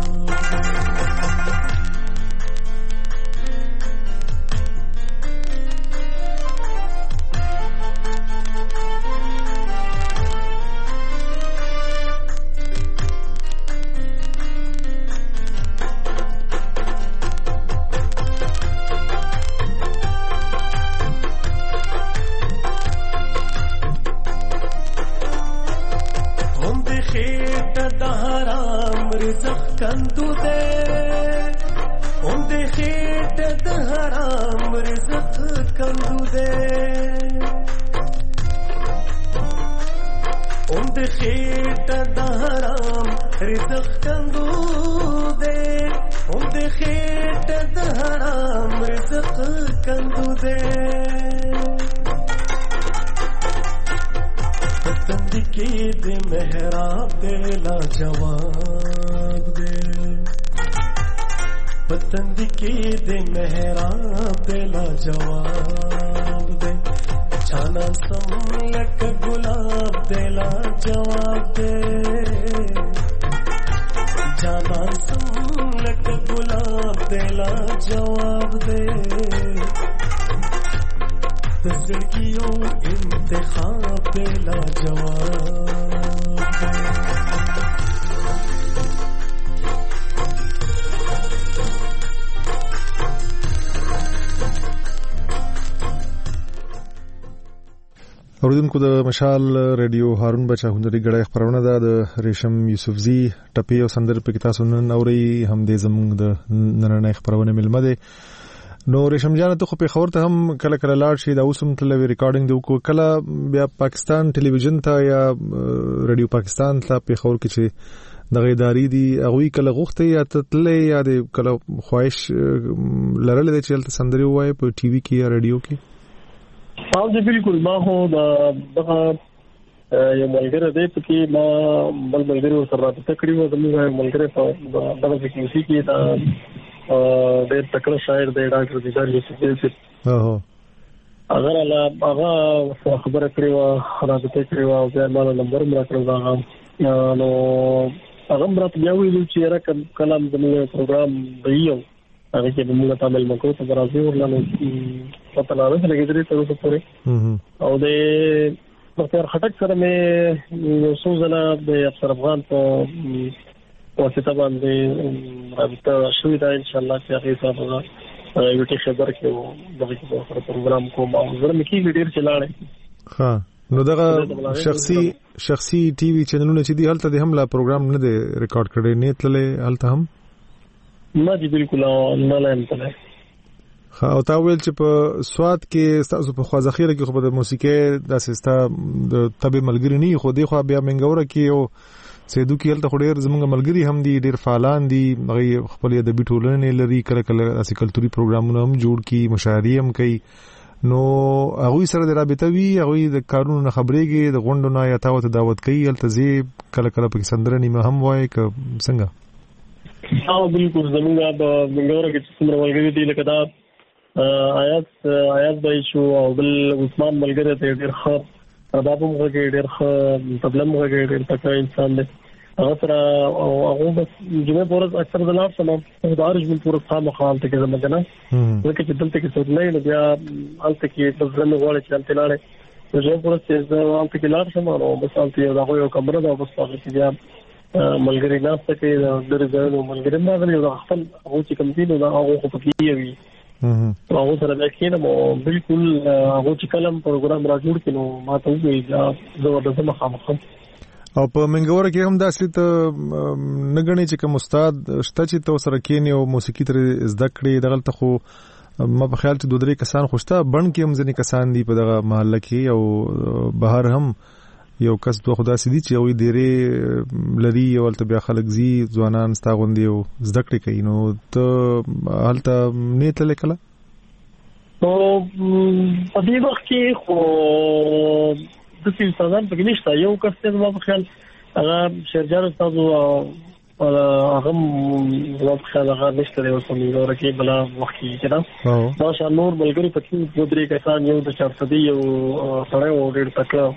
S6: کندو دے اون دے خیٹ د حرام رزق کندو دے اون دے خیٹ د حرام رزق کندو دے اون دے خیٹ د حرام رزق کندو دے پسند کی دے محراب دے لا جواب دے پسند کی دے محراب دے لا جواب دے چانا سم لک گلاب دے لا جواب دے چانا سم لک گلاب دے لا جواب دے زړګیو انتخاب دے لا جواب دے
S4: اوریدونکو د مشال ریډیو هارون بچا هنري غړې خبرونه ده د ریشم یوسفزي ټپي او سندر په کتاب سنن اوري هم د زموږ د نننې خبرونه ملمه ده. نو ریشم جان ته خو په خبر ته هم کله کله لاړ شي دا اوسم تل ریکارډینګ دی کو کله بیا پاکستان ټلویزیون ته یا ریډیو پاکستان ته په خبر کې چې د غیداری دی هغه کله غوښته یا تل یا د کله خواهش لرل د چلته سندري وای په ټي وي کې یا ریډیو کې.
S5: او بالکل ما هو دا دغه یو ملګری دی چې ما بل ملګری سره راته کړی و زموږ ملګری په دغه فریکوینسي کې دا ډېر تکړه شاعر دی ډاکټر دیدار یوسف
S4: اوه
S5: اگر الله هغه خبره کړی و راته کړی و او بیا ما نمبر مې راکړل دا نو هغه راته بیا ویل چې را کلام زموږ پروګرام دی هغه کې موږ تعامل وکړو ته راځي ورلانه پته نه لګیدري تر اوسه پورې او د ډاکټر خټک سره مې یو څو ځله د افسر افغان په واسطه باندې رابطه شوې ده ان شاء الله چې هغه سره یو ټی خبر کې دغه په پروګرام کوم او زه مې کې ډیر چلاړې
S4: ها نو دغه شخصي شخصي ټي وي چینلونه چې دی هلته د حمله پروګرام نه دی ریکارډ کړي نه تللې هلته هم
S5: نه دی بالکل نه لایم تللی
S4: خا او تا ویل چې په سواد کې تاسو په خوا ذخیره کې خو د موسیقي د سیستا د تبع ملګری نه خو دی خو بیا منګوره کې او سیدو کې هلته خو ډیر زمونږ ملګری هم دي ډیر فعالان دي هغه خپل د بیټولنې لري کله کله اسی کلتوري پروګرامونه هم جوړ کی مشاعري هم کوي نو هغه سره د رابطه وی هغه د کارونو خبرېږي د غونډو نه یا تاوت دعوت کوي هلته زی کله کله په سندره نیمه هم وای ک څنګه
S5: او بالکل زمونږ د منګوره کې څومره ملګری دي لکه دا آیات آیات به شو او بل عثمان ملګری ته ډیر ښه ربابم غږی ډیر ښه تبلم غږی ډیر تکړه انسان دی هغه سره او هغه بس جمعه پورز اکثر د لار سره د ارج من پورز خامہ خال ته کې زموږ نه ځکه چې دلته کې څه نه بیا الته کې د ځنه غوړې چې الته لاړې د جمعه پورز چې الته کې لار سره نو بس الته یو دغه یو کمره ده بس هغه کې بیا ملګری نه ستکه د درځو ملګری نه غوړي د خپل هغه چې کوم دي نو هغه خو پکې وي هغه سره د کینم بالکل هغه چې کلم پروګرام را جوړ کینو ما ته وی دا زبردست مخامخ
S4: او په منګوره کې هم داسې ته نګنې چې کوم استاد شته چې تو سره کینی او موسیقي تر زده کړې دغلت خو ما په خیال چې دوه درې کسان خوشته بڼ کې هم ځنې کسان دي په دغه محله کې او بهر هم یو کس دوه خدا سي دي چې وي ډېرې لري او تل بیا خلک زی ځوانان ستا غوندي او زده کړې کوي نو ته هلته نه تل کله
S5: نو په دې وخت کې خو د څه ستاسو په کې نشته یو کس ته ما په خیال هغه شرجار تاسو هغه ما په خیال هغه نشته یو څه نور کې بلا وخت کې کړه دا شان نور ملګری پکې دوه درې کسان یو د چارصدي یو سره و ډېر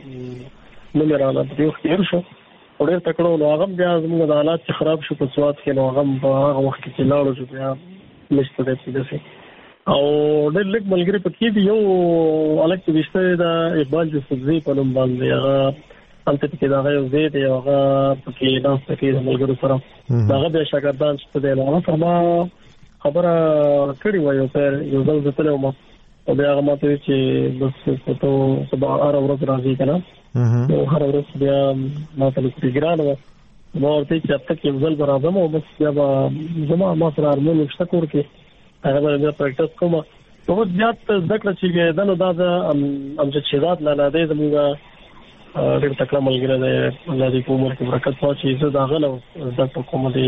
S5: تکړه نو رااله په یو خیر شو ډېر تکړه نو هغه بیا زموږ د حالات خراب شو په سواد کې نو هغه په هغه وخت کې لاړو چې بیا نشته دې څه او ډېر لیک ملګری پکې دی یو الګ چې وشته دا اقبال جوسفزي په نوم باندې هغه انت کې دا یو زی دی هغه پکې دا پکې ملګرو سره هغه به شاګردان شته دی نو ما خبره کړې و یو پر یو ځل ځتلو ما او بیا هغه ماته چې بس په تو سبا ار ورځ راځي کنه نو هر ورځ بیا ما ته لګران و نو ورته چې اته کې ځل برابر مو بس بیا زما ما سره ارمون شته کور کې هغه باندې پریکټس کوم په ځات ذکر چې دا نو دا ام چې شهادت لاله دې زموږه ډېر تکړه ملګری دی الله دې کومه کې برکت واچي زه دا غلو د کومه دې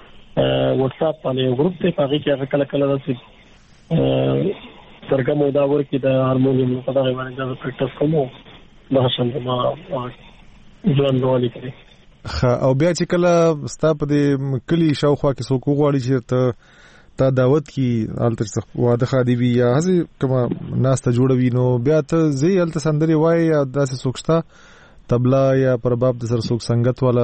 S5: واتس اپ باندې ګروپ ته پاره کې هغه کله کله داسې سرګمو دا ورکی د هارمونیم په دغه باندې دا پریکټس کوم دا شان ما ځوان نوالي کوي
S4: او بیا چې کله ستا په دې کلی شاوخوا کې څوک غواړي چې ته تا دعوت کی التر څخه واده خادي وی یا هزي کما ناس ته جوړوي نو بیا ته زی الته سندري وای یا داسې سوکشتا تبلا یا پرباب د سر سوک سنگت والا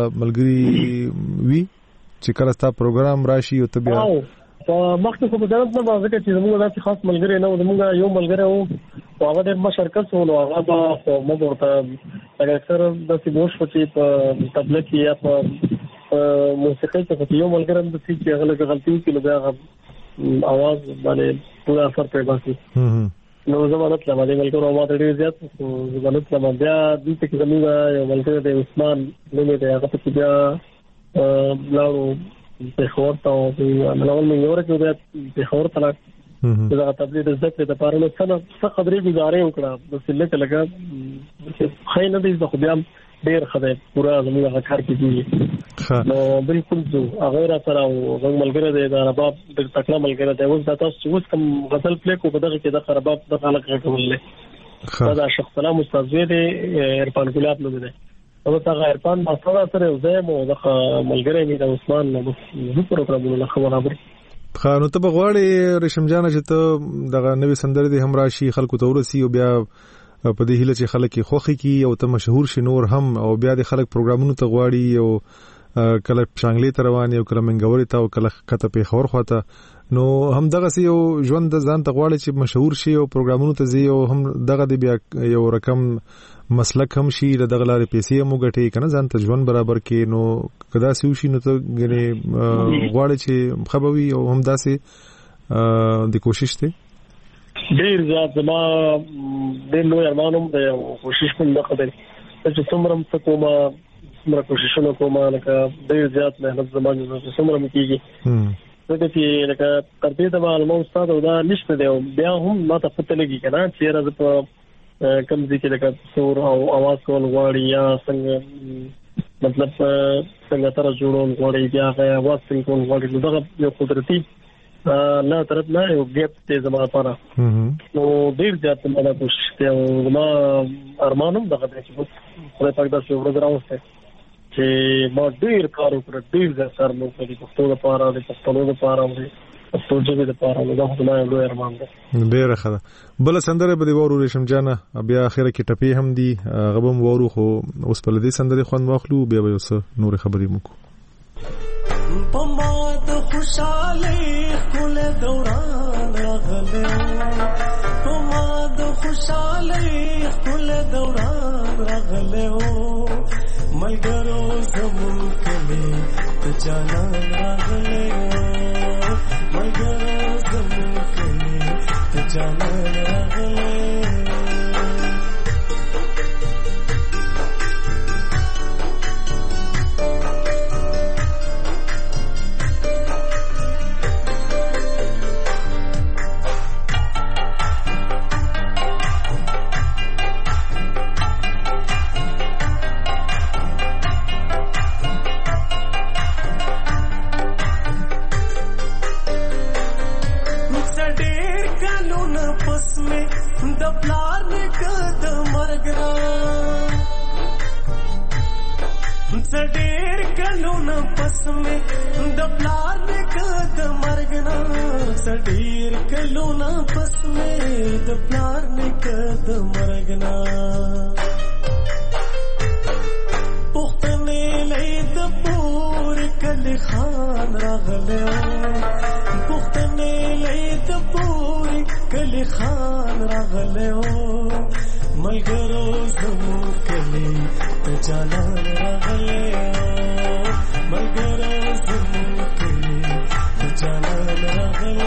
S4: ملګری وی چې کله ستا پروګرام راشي او ته بیا
S5: په مخکې خو په ځانت نه بازه کې چې موږ داسې خاص ملګری نه و موږ یو ملګری وو هغه د مشرکت ولو هغه په موږ ورته اکثر د سیموش په تبلا کې یا په موسیقي ته په یو ملګری د څه چې هغه غلطي وکړه بیا आवाज باندې پورا اثر پیدا کوي نو زمانت لمه دی ملګرو ما ته ډیر زیات زمانت لمه بیا د دې زموږ یو ملګری د عثمان نومې دی هغه په بیا لاړو په خور ته او په نوول مې یو ورته بیا په خور ته لاړ دا تبلیغ د ذکر د پاره نو څنګه څه خبرې گزارې وکړه د سلته لګا خې نه دې خو بیا ډیر خدای پورا زموږ کار کوي نو بالکل زه هغه را سره او ملګری دی دا رباب د تکړه ملګری دی اوس دا تاسو اوس کوم غزل پلی کو په دغه کې د رباب د خلک راټولل دا شخص سلام استاد زوی دی عرفان ګلاب نوم دی او تا غیرپان باسره سره زه مو د ملګری می د عثمان نو د پروګرامونو خبره خبره
S4: خانو ته بغواړي رشم جان چې ته دغه نوې سندره دي هم راشي خلکو ته ورسي او بیا په دې هیله چې خلک خوخي کی او ته مشهور شي نور هم او بیا د خلک پروګرامونو ته غواړي او کله شانګلې ته روان او کله منګوري ته او کله کته په خور خواته نو هم دغه سي یو ژوند د ځان ته غواړي چې مشهور شي او پروګرامونو ته زی او هم دغه دی بیا یو رقم مسلک هم شي دغه لارې پیسې هم وګټي کنه ځان ته ژوند برابر کې نو کدا سی وشي نو ته غني غواړي چې خبوي او هم داسې د کوشش ته
S5: ډیر زیات ما د نو ارمانوم د کوشش کوم د خبرې چې څومره څه کومه څومره کوششونه کومه لکه ډیر زیات مهنت زمانه چې څومره مکیږي څنګه چې لکه تر دې د معلومات استاد دا نشته دی بیا هم ما ته پته لګي کنه چې راز په کم ځای کې لکه سور او आवाज کول غواړي یا څنګه مطلب څنګه تر جوړول غواړي بیا هغه आवाज څنګه کول غواړي دا یو قدرتي نه طرف نه یو ګیپ ته زما لپاره نو ډیر زیات ما کوشش کوم ما ارمانوم دغه چې خدای پاک دا څو ورځې راوسته چې ما ډیر کار وکړ ډیر زیات کار مو کړی په ټول لپاره د پښتنو لپاره او په ټول ځای لپاره نو دا خدای یو لوی ارمان دی
S4: ډیر ښه بل سندره به دی ورو رشم جانه بیا اخره کې ټپی هم دی غبم ورو خو اوس په دې سندره خوان واخلو بیا به اوس نور خبرې مکو
S6: پماد خوشاله کول دوران راغله پماد خوشاله کول دوران راغله ملګرو زمون کلی ته جانان راغله ملګرو زمون کلی ته جانان راغله ډېر کلونه پس مې د پلار نکد مرګنا ډېر کلونه پس مې د پلار نکد مرګنا پښتنې لید پور کلی خان راغله پښتنې لید پور کلی خان راغله ملګرو زمو کلی ته جانان راغله ملګرو زمو کلی ته جانان راغله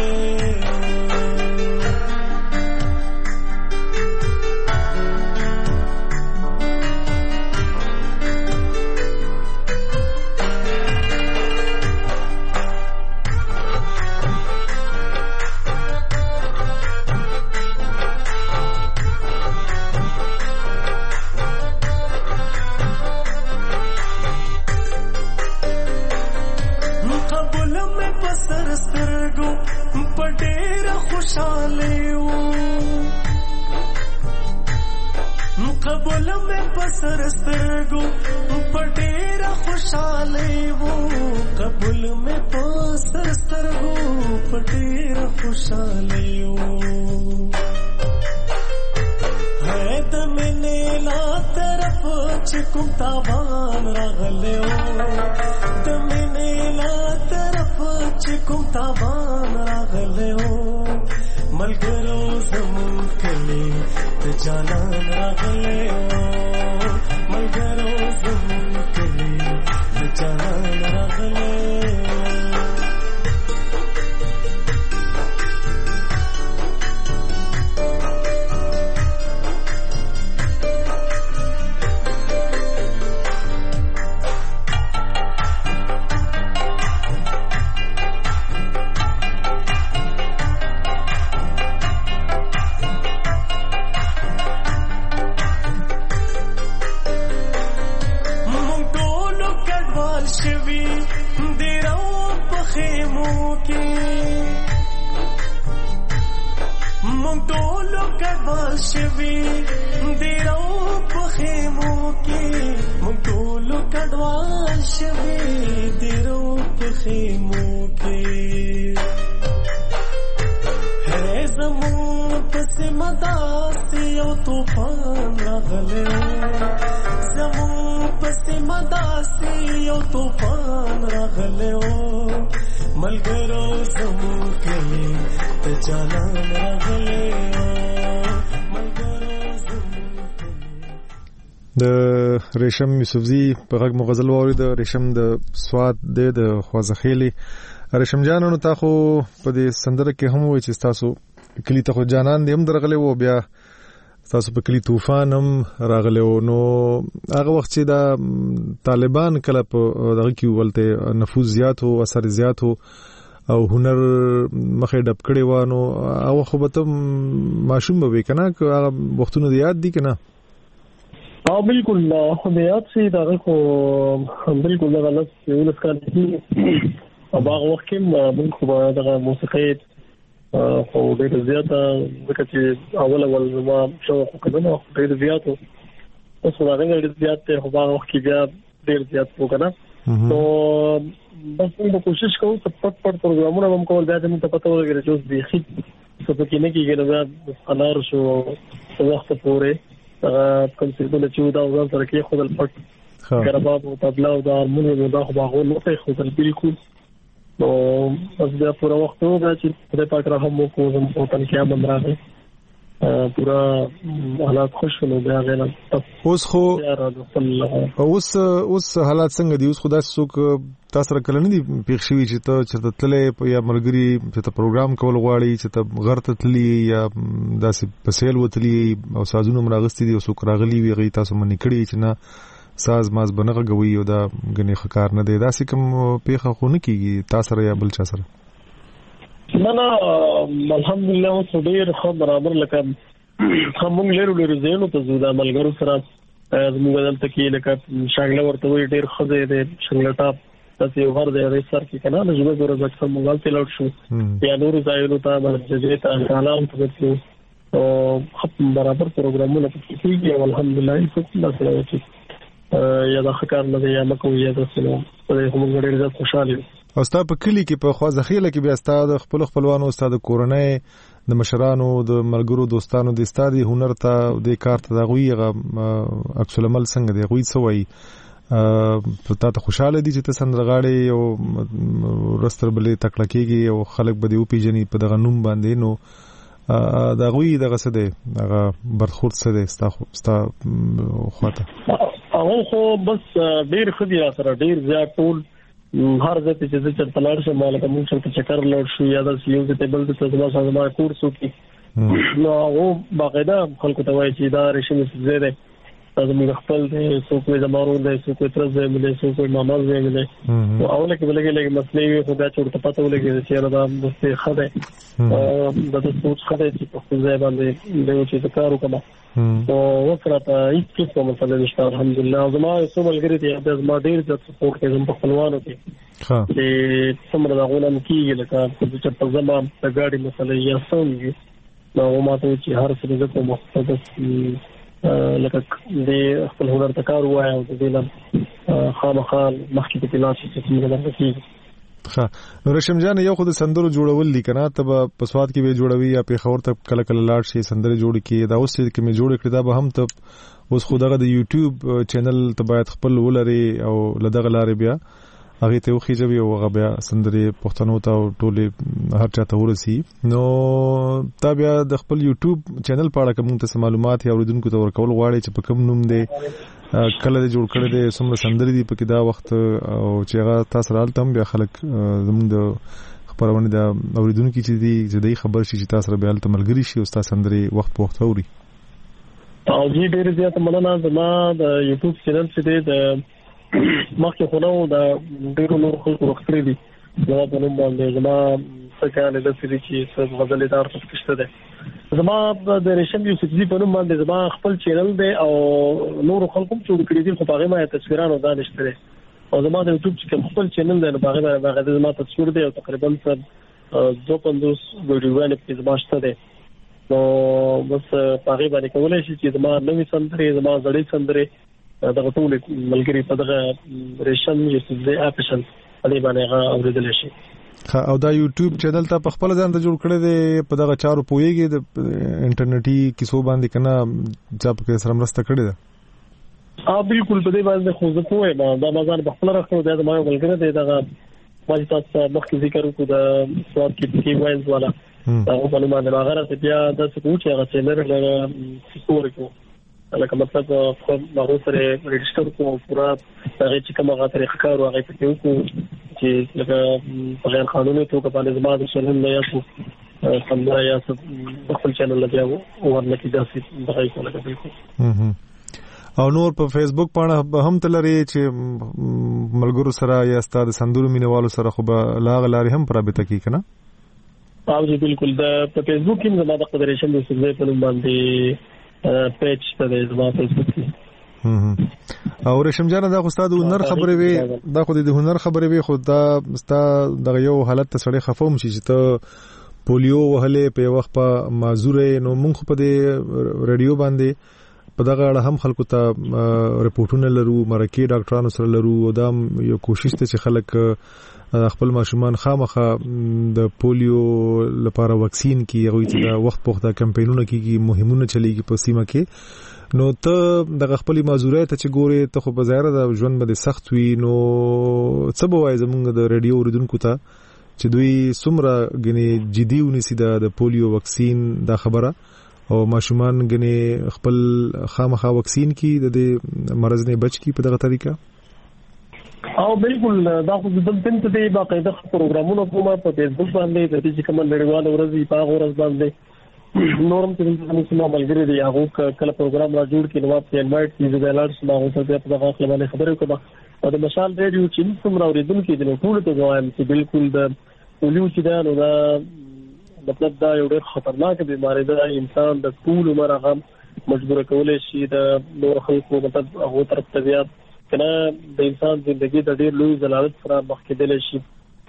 S6: قبول میں پسر سترگو پٹیرا خوشحالے وہ قبول میں پسر سترگو پٹیرا خوشحالے وہ ہے دمنے لا طرف چکم تابان راغلے وہ دمنے لا طرف چکم تابان راغلے وہ ملګرو زمون کلی ته جانان راغله ملګرو زمون کلی ته جانان راغله پښوی دیرو پخیمو کې مونږ ټول کډوال شوي دیرو پخیمو کې هر زمون پسې مداسي او طوفان راغلی زمون پسې مداسي او طوفان راغلی ملګرو زمون کلی ته جانان راغلی
S4: د ریشم یوسفزی په غږ مغزل ووري د ریشم د سواد د د خوازخېلي ریشم جانانو تاسو په دې سندره کې هم وایي چې تاسو کلی ته خو جانان دې هم درغلي وو بیا تاسو په کلی طوفان هم راغلی وو نو هغه وخت چې دا طالبان کله په دغه کې ولته نفوذ زیات او اثر زیات او هنر مخې ډب کړي وانه او خو به ته ماشوم به کنه هغه وختونه یاد دي کنه
S5: हाँ बिल्कुल खुदियात से दागे को बिल्कुल गलत यूनिस का नहीं अब आग वक्त में बिल्कुल दागे موسیقي خو ډېر زیاته ځکه چې اول اول ما شوق وکړم ډېر زیاتو اوس دا ډېر زیات ته خو هغه وخت کې بیا ډېر زیات وکړم نو بس موږ کوشش کوو چې پټ پټ پروګرامونه هم کول بیا موږ ته پته ولګي چې اوس بيخي څه پکې نه کېږي نو بیا انار شو وخت پورې کوم څه د چې دا ځان سره کې خپل پټ کارباب او تبلا او د هارمونیوم دا خو باغو نو ته خو بالکل نو بس بیا پورا وخت وګا چې په پاک رحم کو زم په تن کې باندې راغی پورا حالات خوشاله بیا غلا
S4: اوس خو اوس اوس حالات څنګه دي اوس خدای څوک تاسو سره کله نه دي پیښ شوی چې ته چرته تلې یا ملګری چې ته پروګرام کول غواړي چې ته غرته تللی یا داسې پسیل وتلی او سازونه مراغستي دي او څوک راغلی وي غي تاسو منې کړی چې نه ساز ماز بنغه غوي او دا غني خکار نه دی داسې کوم پیښه خو نه کیږي تاسو سره یا بل چا سره
S5: نه نه الحمدلله اوس ډېر خو برابر لکه همون لرو لرو زینو ته زودا ملګرو سره زموږ دلته کې لکه شاګله ورته وي ډېر خزه دي شنګله ټاپ تاسو یو غر دی ریسر کې کنه د ژوند ورځ څخه مونږ ته لاړ شو یا نور ځایونو ته باندې ته کلام ته او خپ برابر پروګرامونه کیږي الحمدلله څه سره وچی یا د خکار نه یا مکو یا د سلو په موږ ډېر زیات خوشاله
S4: او ستا په کلی کې په خوازخېله کې بیا ستا د خپل خپلوانو استاد کورنۍ د مشرانو د ملګرو دوستانو د استادي هنر ته د کار ته دغوی عکس العمل څنګه دی غوي څه وایي په تاسو خوشاله دي چې تاسو سندرغاړي او رستر بلې تکړه کېږي او خلک به دی او پیجنې په دغه نوم باندې نو دغوی دغه څه دی دغه برخورد څه دی ستا ستا خواته
S5: او خو بس ډېر خدي را سره ډېر زیات ټول هر ځای چې چې چرته لاړ شم مالک موږ څنګه چکر لاړ شو یا د یو ځای بل څه زما سره ما کورس وکي نو او باقاعده خلکو ته وایي چې دا رشم زیاده تاسو موږ خپل دې څوک یې زمارو دې څوک یې تر ځای ملي څوک یې ماما ځای ملي او اوله کې بلګي لګي مسلې وي خو دا چورته پته ولګي چې دا د څه خده دا د څه خده چې په ځای باندې د چې کار وکړه او وکړه هیڅ څه مسله نشته الحمدلله زما څو ملګری دي د زما ډیر د سپورټ کې زما په خپلوانو کې ها چې څومره دا غوړم کیږي لکه چې په زما د ګاډي مسله یې څنګه نو ماته چې هر څه د کوم مختص لکه د خپل هنر تکار وای او د دې خامخال مخکې په لاس کې څنګه درکې
S4: ها نو رشم جان یو خود سندرو جوړول لیکنه ته په سواد کې به جوړوي یا په خور ته کله کله لاړ شي سندره جوړ کی دا اوس چې مې جوړ کړی دا به هم ته اوس خدغه د یوټیوب چینل ته باید خپل ولري او لدغه لارې بیا هغه ته وخیږي او هغه بیا سندري پښتنو ته ټوله هر چاته ورسي نو تا بیا د خپل یوټیوب چینل په اړه کوم ته معلومات یا اوریدونکو ته ورکول غواړي چې په کوم نوم دی کله جوړ کړی دی څومره سندري دی په کې دا وخت او چې هغه تاسو رالته هم بیا خلک زموږ د خبرونه د اوریدونکو چې دی چې دای خبر شي چې تاسو بیا تل ملګری شي او تاسو سندري وخت په وخت اوري
S5: او دې ډېر زیات مننه زما د یوټیوب چینل چې دی د مخکې خو نو د ډېرو نور خلکو وختري دي زما په نوم باندې زما څنګه له دې چې څه غزلې دار تفکشته ده زما د ریشم یوسفزی په نوم باندې زما خپل چینل دی او نور خلکو چې کړی دي خو هغه ما تصویرانو دانشته ده او زما د یوټیوب چې خپل چینل دی نو هغه هغه زما تصویر دی او تقریبا څه دوه پنځوس ویډیوګانې په زما شته ده نو بس پاره باندې کولای شي چې زما نوې سندري زما زړې سندري دغه ټول ملګری په دغه ریشم یو څه اپشن علي باندې هغه اوریدل شي.
S4: او دا یوټیوب چینل ته په خپل ځان ته جوړ کړی دی په دغه چارو پويږي د انټرنیټي کیسو باندې کنه چې په سره مرسته کړی ده.
S5: اه بالکل په دې باندې خو زه کوم دا مازال په خپل راخو دا ما ملګری دی دغه ماجی تاسو مخکې ذکر وکړو د سواد کې کی وایز والا دا په نوم باندې هغه راځي بیا د څه کوچ هغه چینل له ستوري کو لکه مطلب خو هغه سره ريجستر کو پورا هغه چې کومه غا طریقه کار هغه پکې وکړو چې لکه په غیر قانوني توګه باندې زما د چینل نه یاسو څنګه یاسو خپل چینل لګیاو ورنکې داسې دغه کوله بالکل.
S4: او نور په فیسبوک باندې هم تلري چې ملګرو سره یا استاد سندرو مینوالو سره خو به لاغ لاري هم پرابطه کی کنه.
S5: او جی بالکل د په فیسبوک کې زما د قدرشن د سوزې په نوم باندې پیج ته زما فیسبوک کې. او رشم جان دا استاد هنر خبرې وي دا خو د هنر خبرې وي خو دا استاد د یو حالت ته سړی خفوم شي چې ته پولیو وهله په وخت په معذوره نو مونږ په دې رادیو باندې په دغه اړه هم خلکو ته رپورټونه لرو مرکه ډاکټرانو سره لرو او دا یو کوشش ته چې خلک خپل ماشومان خامخه د پولیو لپاره واکسین کی هغه چې دا وخت په وخت کمپاینونه کیږي مهمونه چلیږي په سیمه کې نو ته دغه خپل معذوریت چې ګوري ته خو بظاهر د ژوند باندې سخت وي نو څه به وایي زمونږ د رادیو اوریدونکو ته چې دوی څومره غني جدي ونیسي د پولیو واکسین دا خبره او ماشومان غني خپل خامخا واکسین کی د مرض نه بچ کی په دغه طریقه. او بالکل دا خو د دم ته دی باقاعده پروګرامونه کومه په فیسبوک باندې د دې کوم لړیوال ورځي په ورځ باندې نورم چې موږ ملګری دی هغه کله پروګرام را جوړ کړي نو په انوایټ کیږي د لارډ سما او ته په دغه خپل باندې خبرې کوم او د مشال ریډیو چې څومره اوریدونکو دي نو ټول ته وایم چې بالکل د پولیو چې دا نو دا مطلب دا یو ډېر خطرناک بیماری ده انسان د ټول عمر هغه مجبور کولای شي د نور خلکو مطلب هغه طرف ته بیا کنه د انسان ژوندۍ د ډېر لوی زلالت سره مخ کېدل شي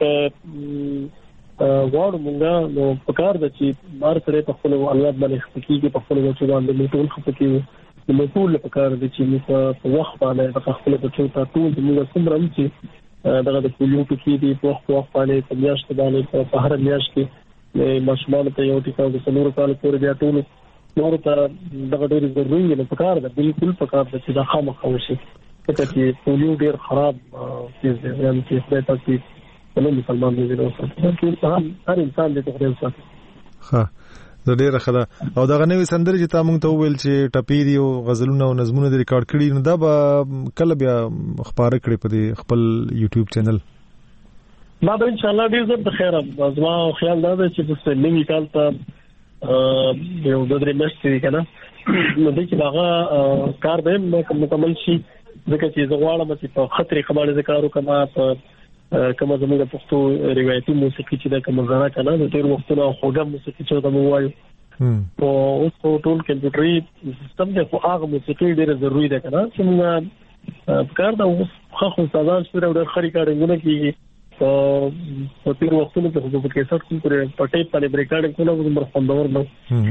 S5: ک واړو مونږه نو پکار د چې بار سره په خپل الله باندې خپکیږي په خپل وچو باندې ټول خپکیږي نو ټول پکار د چې موږ په وخت باندې په خپل وچو ته ټول موږ څومره چې دغه د پولیو کې دي په وخت باندې په میاشت باندې په هر میاشت کې ماشومان ته یو ټیکا د څلورو کال پورې بیا ټول نور ته دغه ډېر ضروري نه پکار ده بالکل پکار ده چې دا خامخا وشي چې پولیو ډېر خراب چیز دی یعنی چې په تاسو په مسلمان دي نو هر انسان دې خپل ساتي.
S4: ها د ډېر خدا او دا غنوي سندري چې تاسو ته وویل چې ټپی دی او غزلونه او نظمونه د ریکارډ کړي نو دا به کله بیا خبره کړي په خپل یوټیوب چینل.
S5: ما به ان شاء الله ډیر زر د خیره زما خیال دا دی چې په نوي کال ته یو د درې میاشتې کنه نو د چې هغه کار به مکمل شي ځکه چې زه غواړم چې په خطرې خبره ذکر وکم په کومه زموږ پښتو روایتي موسیقي چې د کوم زړه کنه د ډیر وختونو خوږه موسیقي چې د مو وایو او اوس په ټول کمپیوټري سیستم کې خو هغه موسیقي ډیره ضروری ده کنه چې موږ کار دا خو خو ساده سره ډېر خري کارونه کیږي په تیر وختونو کې په کیسټ کې پر پټې په ریکارډینګ کولو د مر خوندور نو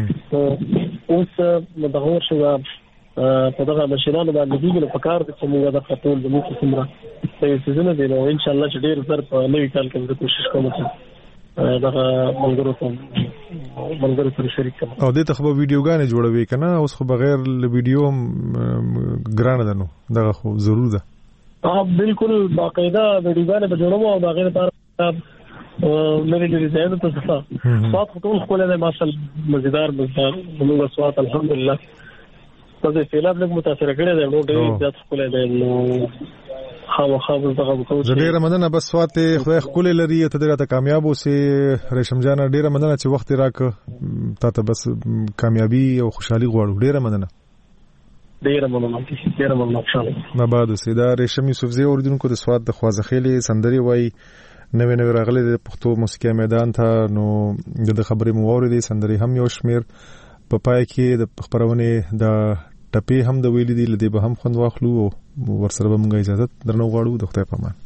S5: اوس دغه ورشو په دغه مشرانو باندې دیګل په کار د څنګه د خپل د موږ څومره په سيزونه دی نو ان شاء الله چې ډیر زر په نوې کال کې د کوشش کوم چې دغه ملګرو ته ملګرو سره شریک کړم
S4: او د ته خو ویډیوګانې جوړوي کنه اوس خو بغیر ویډیو هم ګران ده نو دغه خو ضرور ده.
S5: اه بالکل باقاعده ویډیوګانې به جوړوم او هغه لپاره نوې نوې ځایونه ته څه صوت ټول خپل نه ماشال مزیدار مزدار موږ صوت الحمدلله په سیلاب لږ متاثر کړی دی نو ډېر زیات خپل دی نو خامو خامو دغه وکړو
S4: چې ډېر مدنه بس صوت خدای خپل لري ته ډېر کامیاب اوسې رشم جان ډېر مدنه چې وخت راک ته ته بس کامیابی او خوشحالي غواړو ډېر مدنه
S5: ډیر مننه ډیر مننه انشاءالله
S4: ما بعد سیدا ریشم یوسفزی اوریدونکو د سواد د خوازخېلې سندري وای نوې نوې راغلي د پښتو موسیقي میدان ته نو د خبرې مو اوریدي سندري هم یو شمیر په پای کې د خبرونه د ټپي هم د ویلې دي لدی به هم خوند واخلو ورسره به موږ اجازه درنو غواړو د خدای په امان.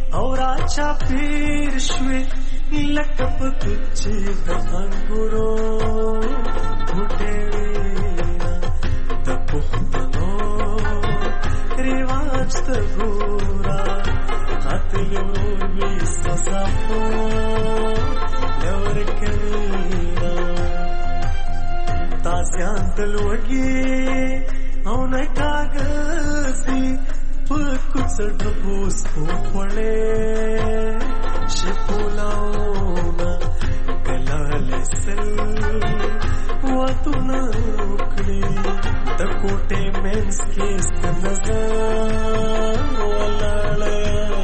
S6: اور اچھا پیر شوي لکه په کوچې د انګورو بوټې وینا د پښتنو رواج ته ګورا قاتل وروي سزا په لور کوينا تاسيان دلوږي او نه کاغذي په کوڅ ډبوس په خړې شپولاونا کلاله سل واتونه کړی د کوټې مینس کې ستنظر ولاله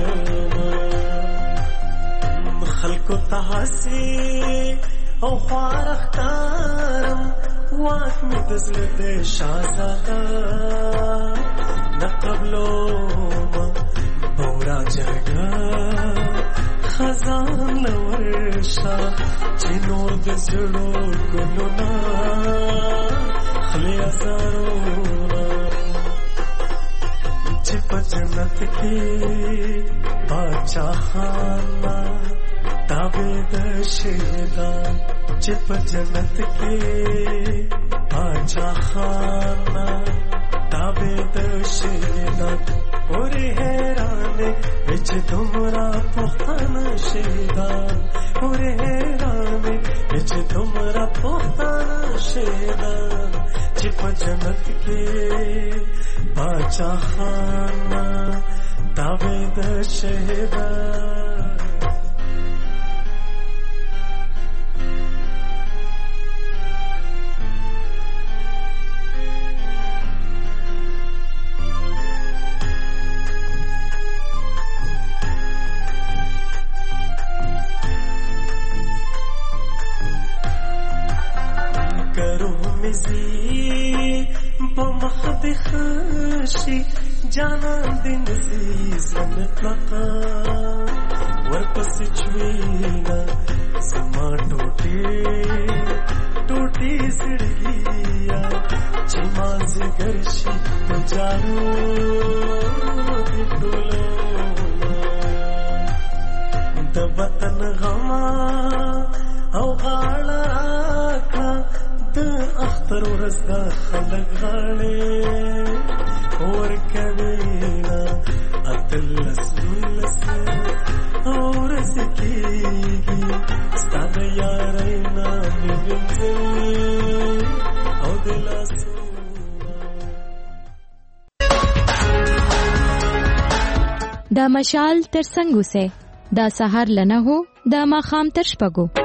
S6: خلکو تحسي او خوارختارم واک می دزل دے شازادا نقبلو ما بورا جگا خزان لورشا چنور دزلو گلونا خلی ازارونا چپ جنت کی باچاہانا تابد شیدان چپ جنت کے باچاہانا تابد شیدان اور حیران بچ تمرا پختان شیدان اور حیران بچ تمرا پختان شیدان چپ جنت کے باچاہانا تابد شیدان جانان دین عزیزن پلقا ورپس چوینا زما ٹوٹی ٹوٹی زڑگیا چی مانزی گرشی پجارو دی ٹولونا د وطن غما او غاڑا راکا د اختر ورز دا خلق غاڑے اور کبینا اتلس دلس اور سکیگی ستاد یارینا ببنزل او دلاسونا
S7: دا مشال تر څنګه سه دا سحر لنه هو دا ماخام تر شپګو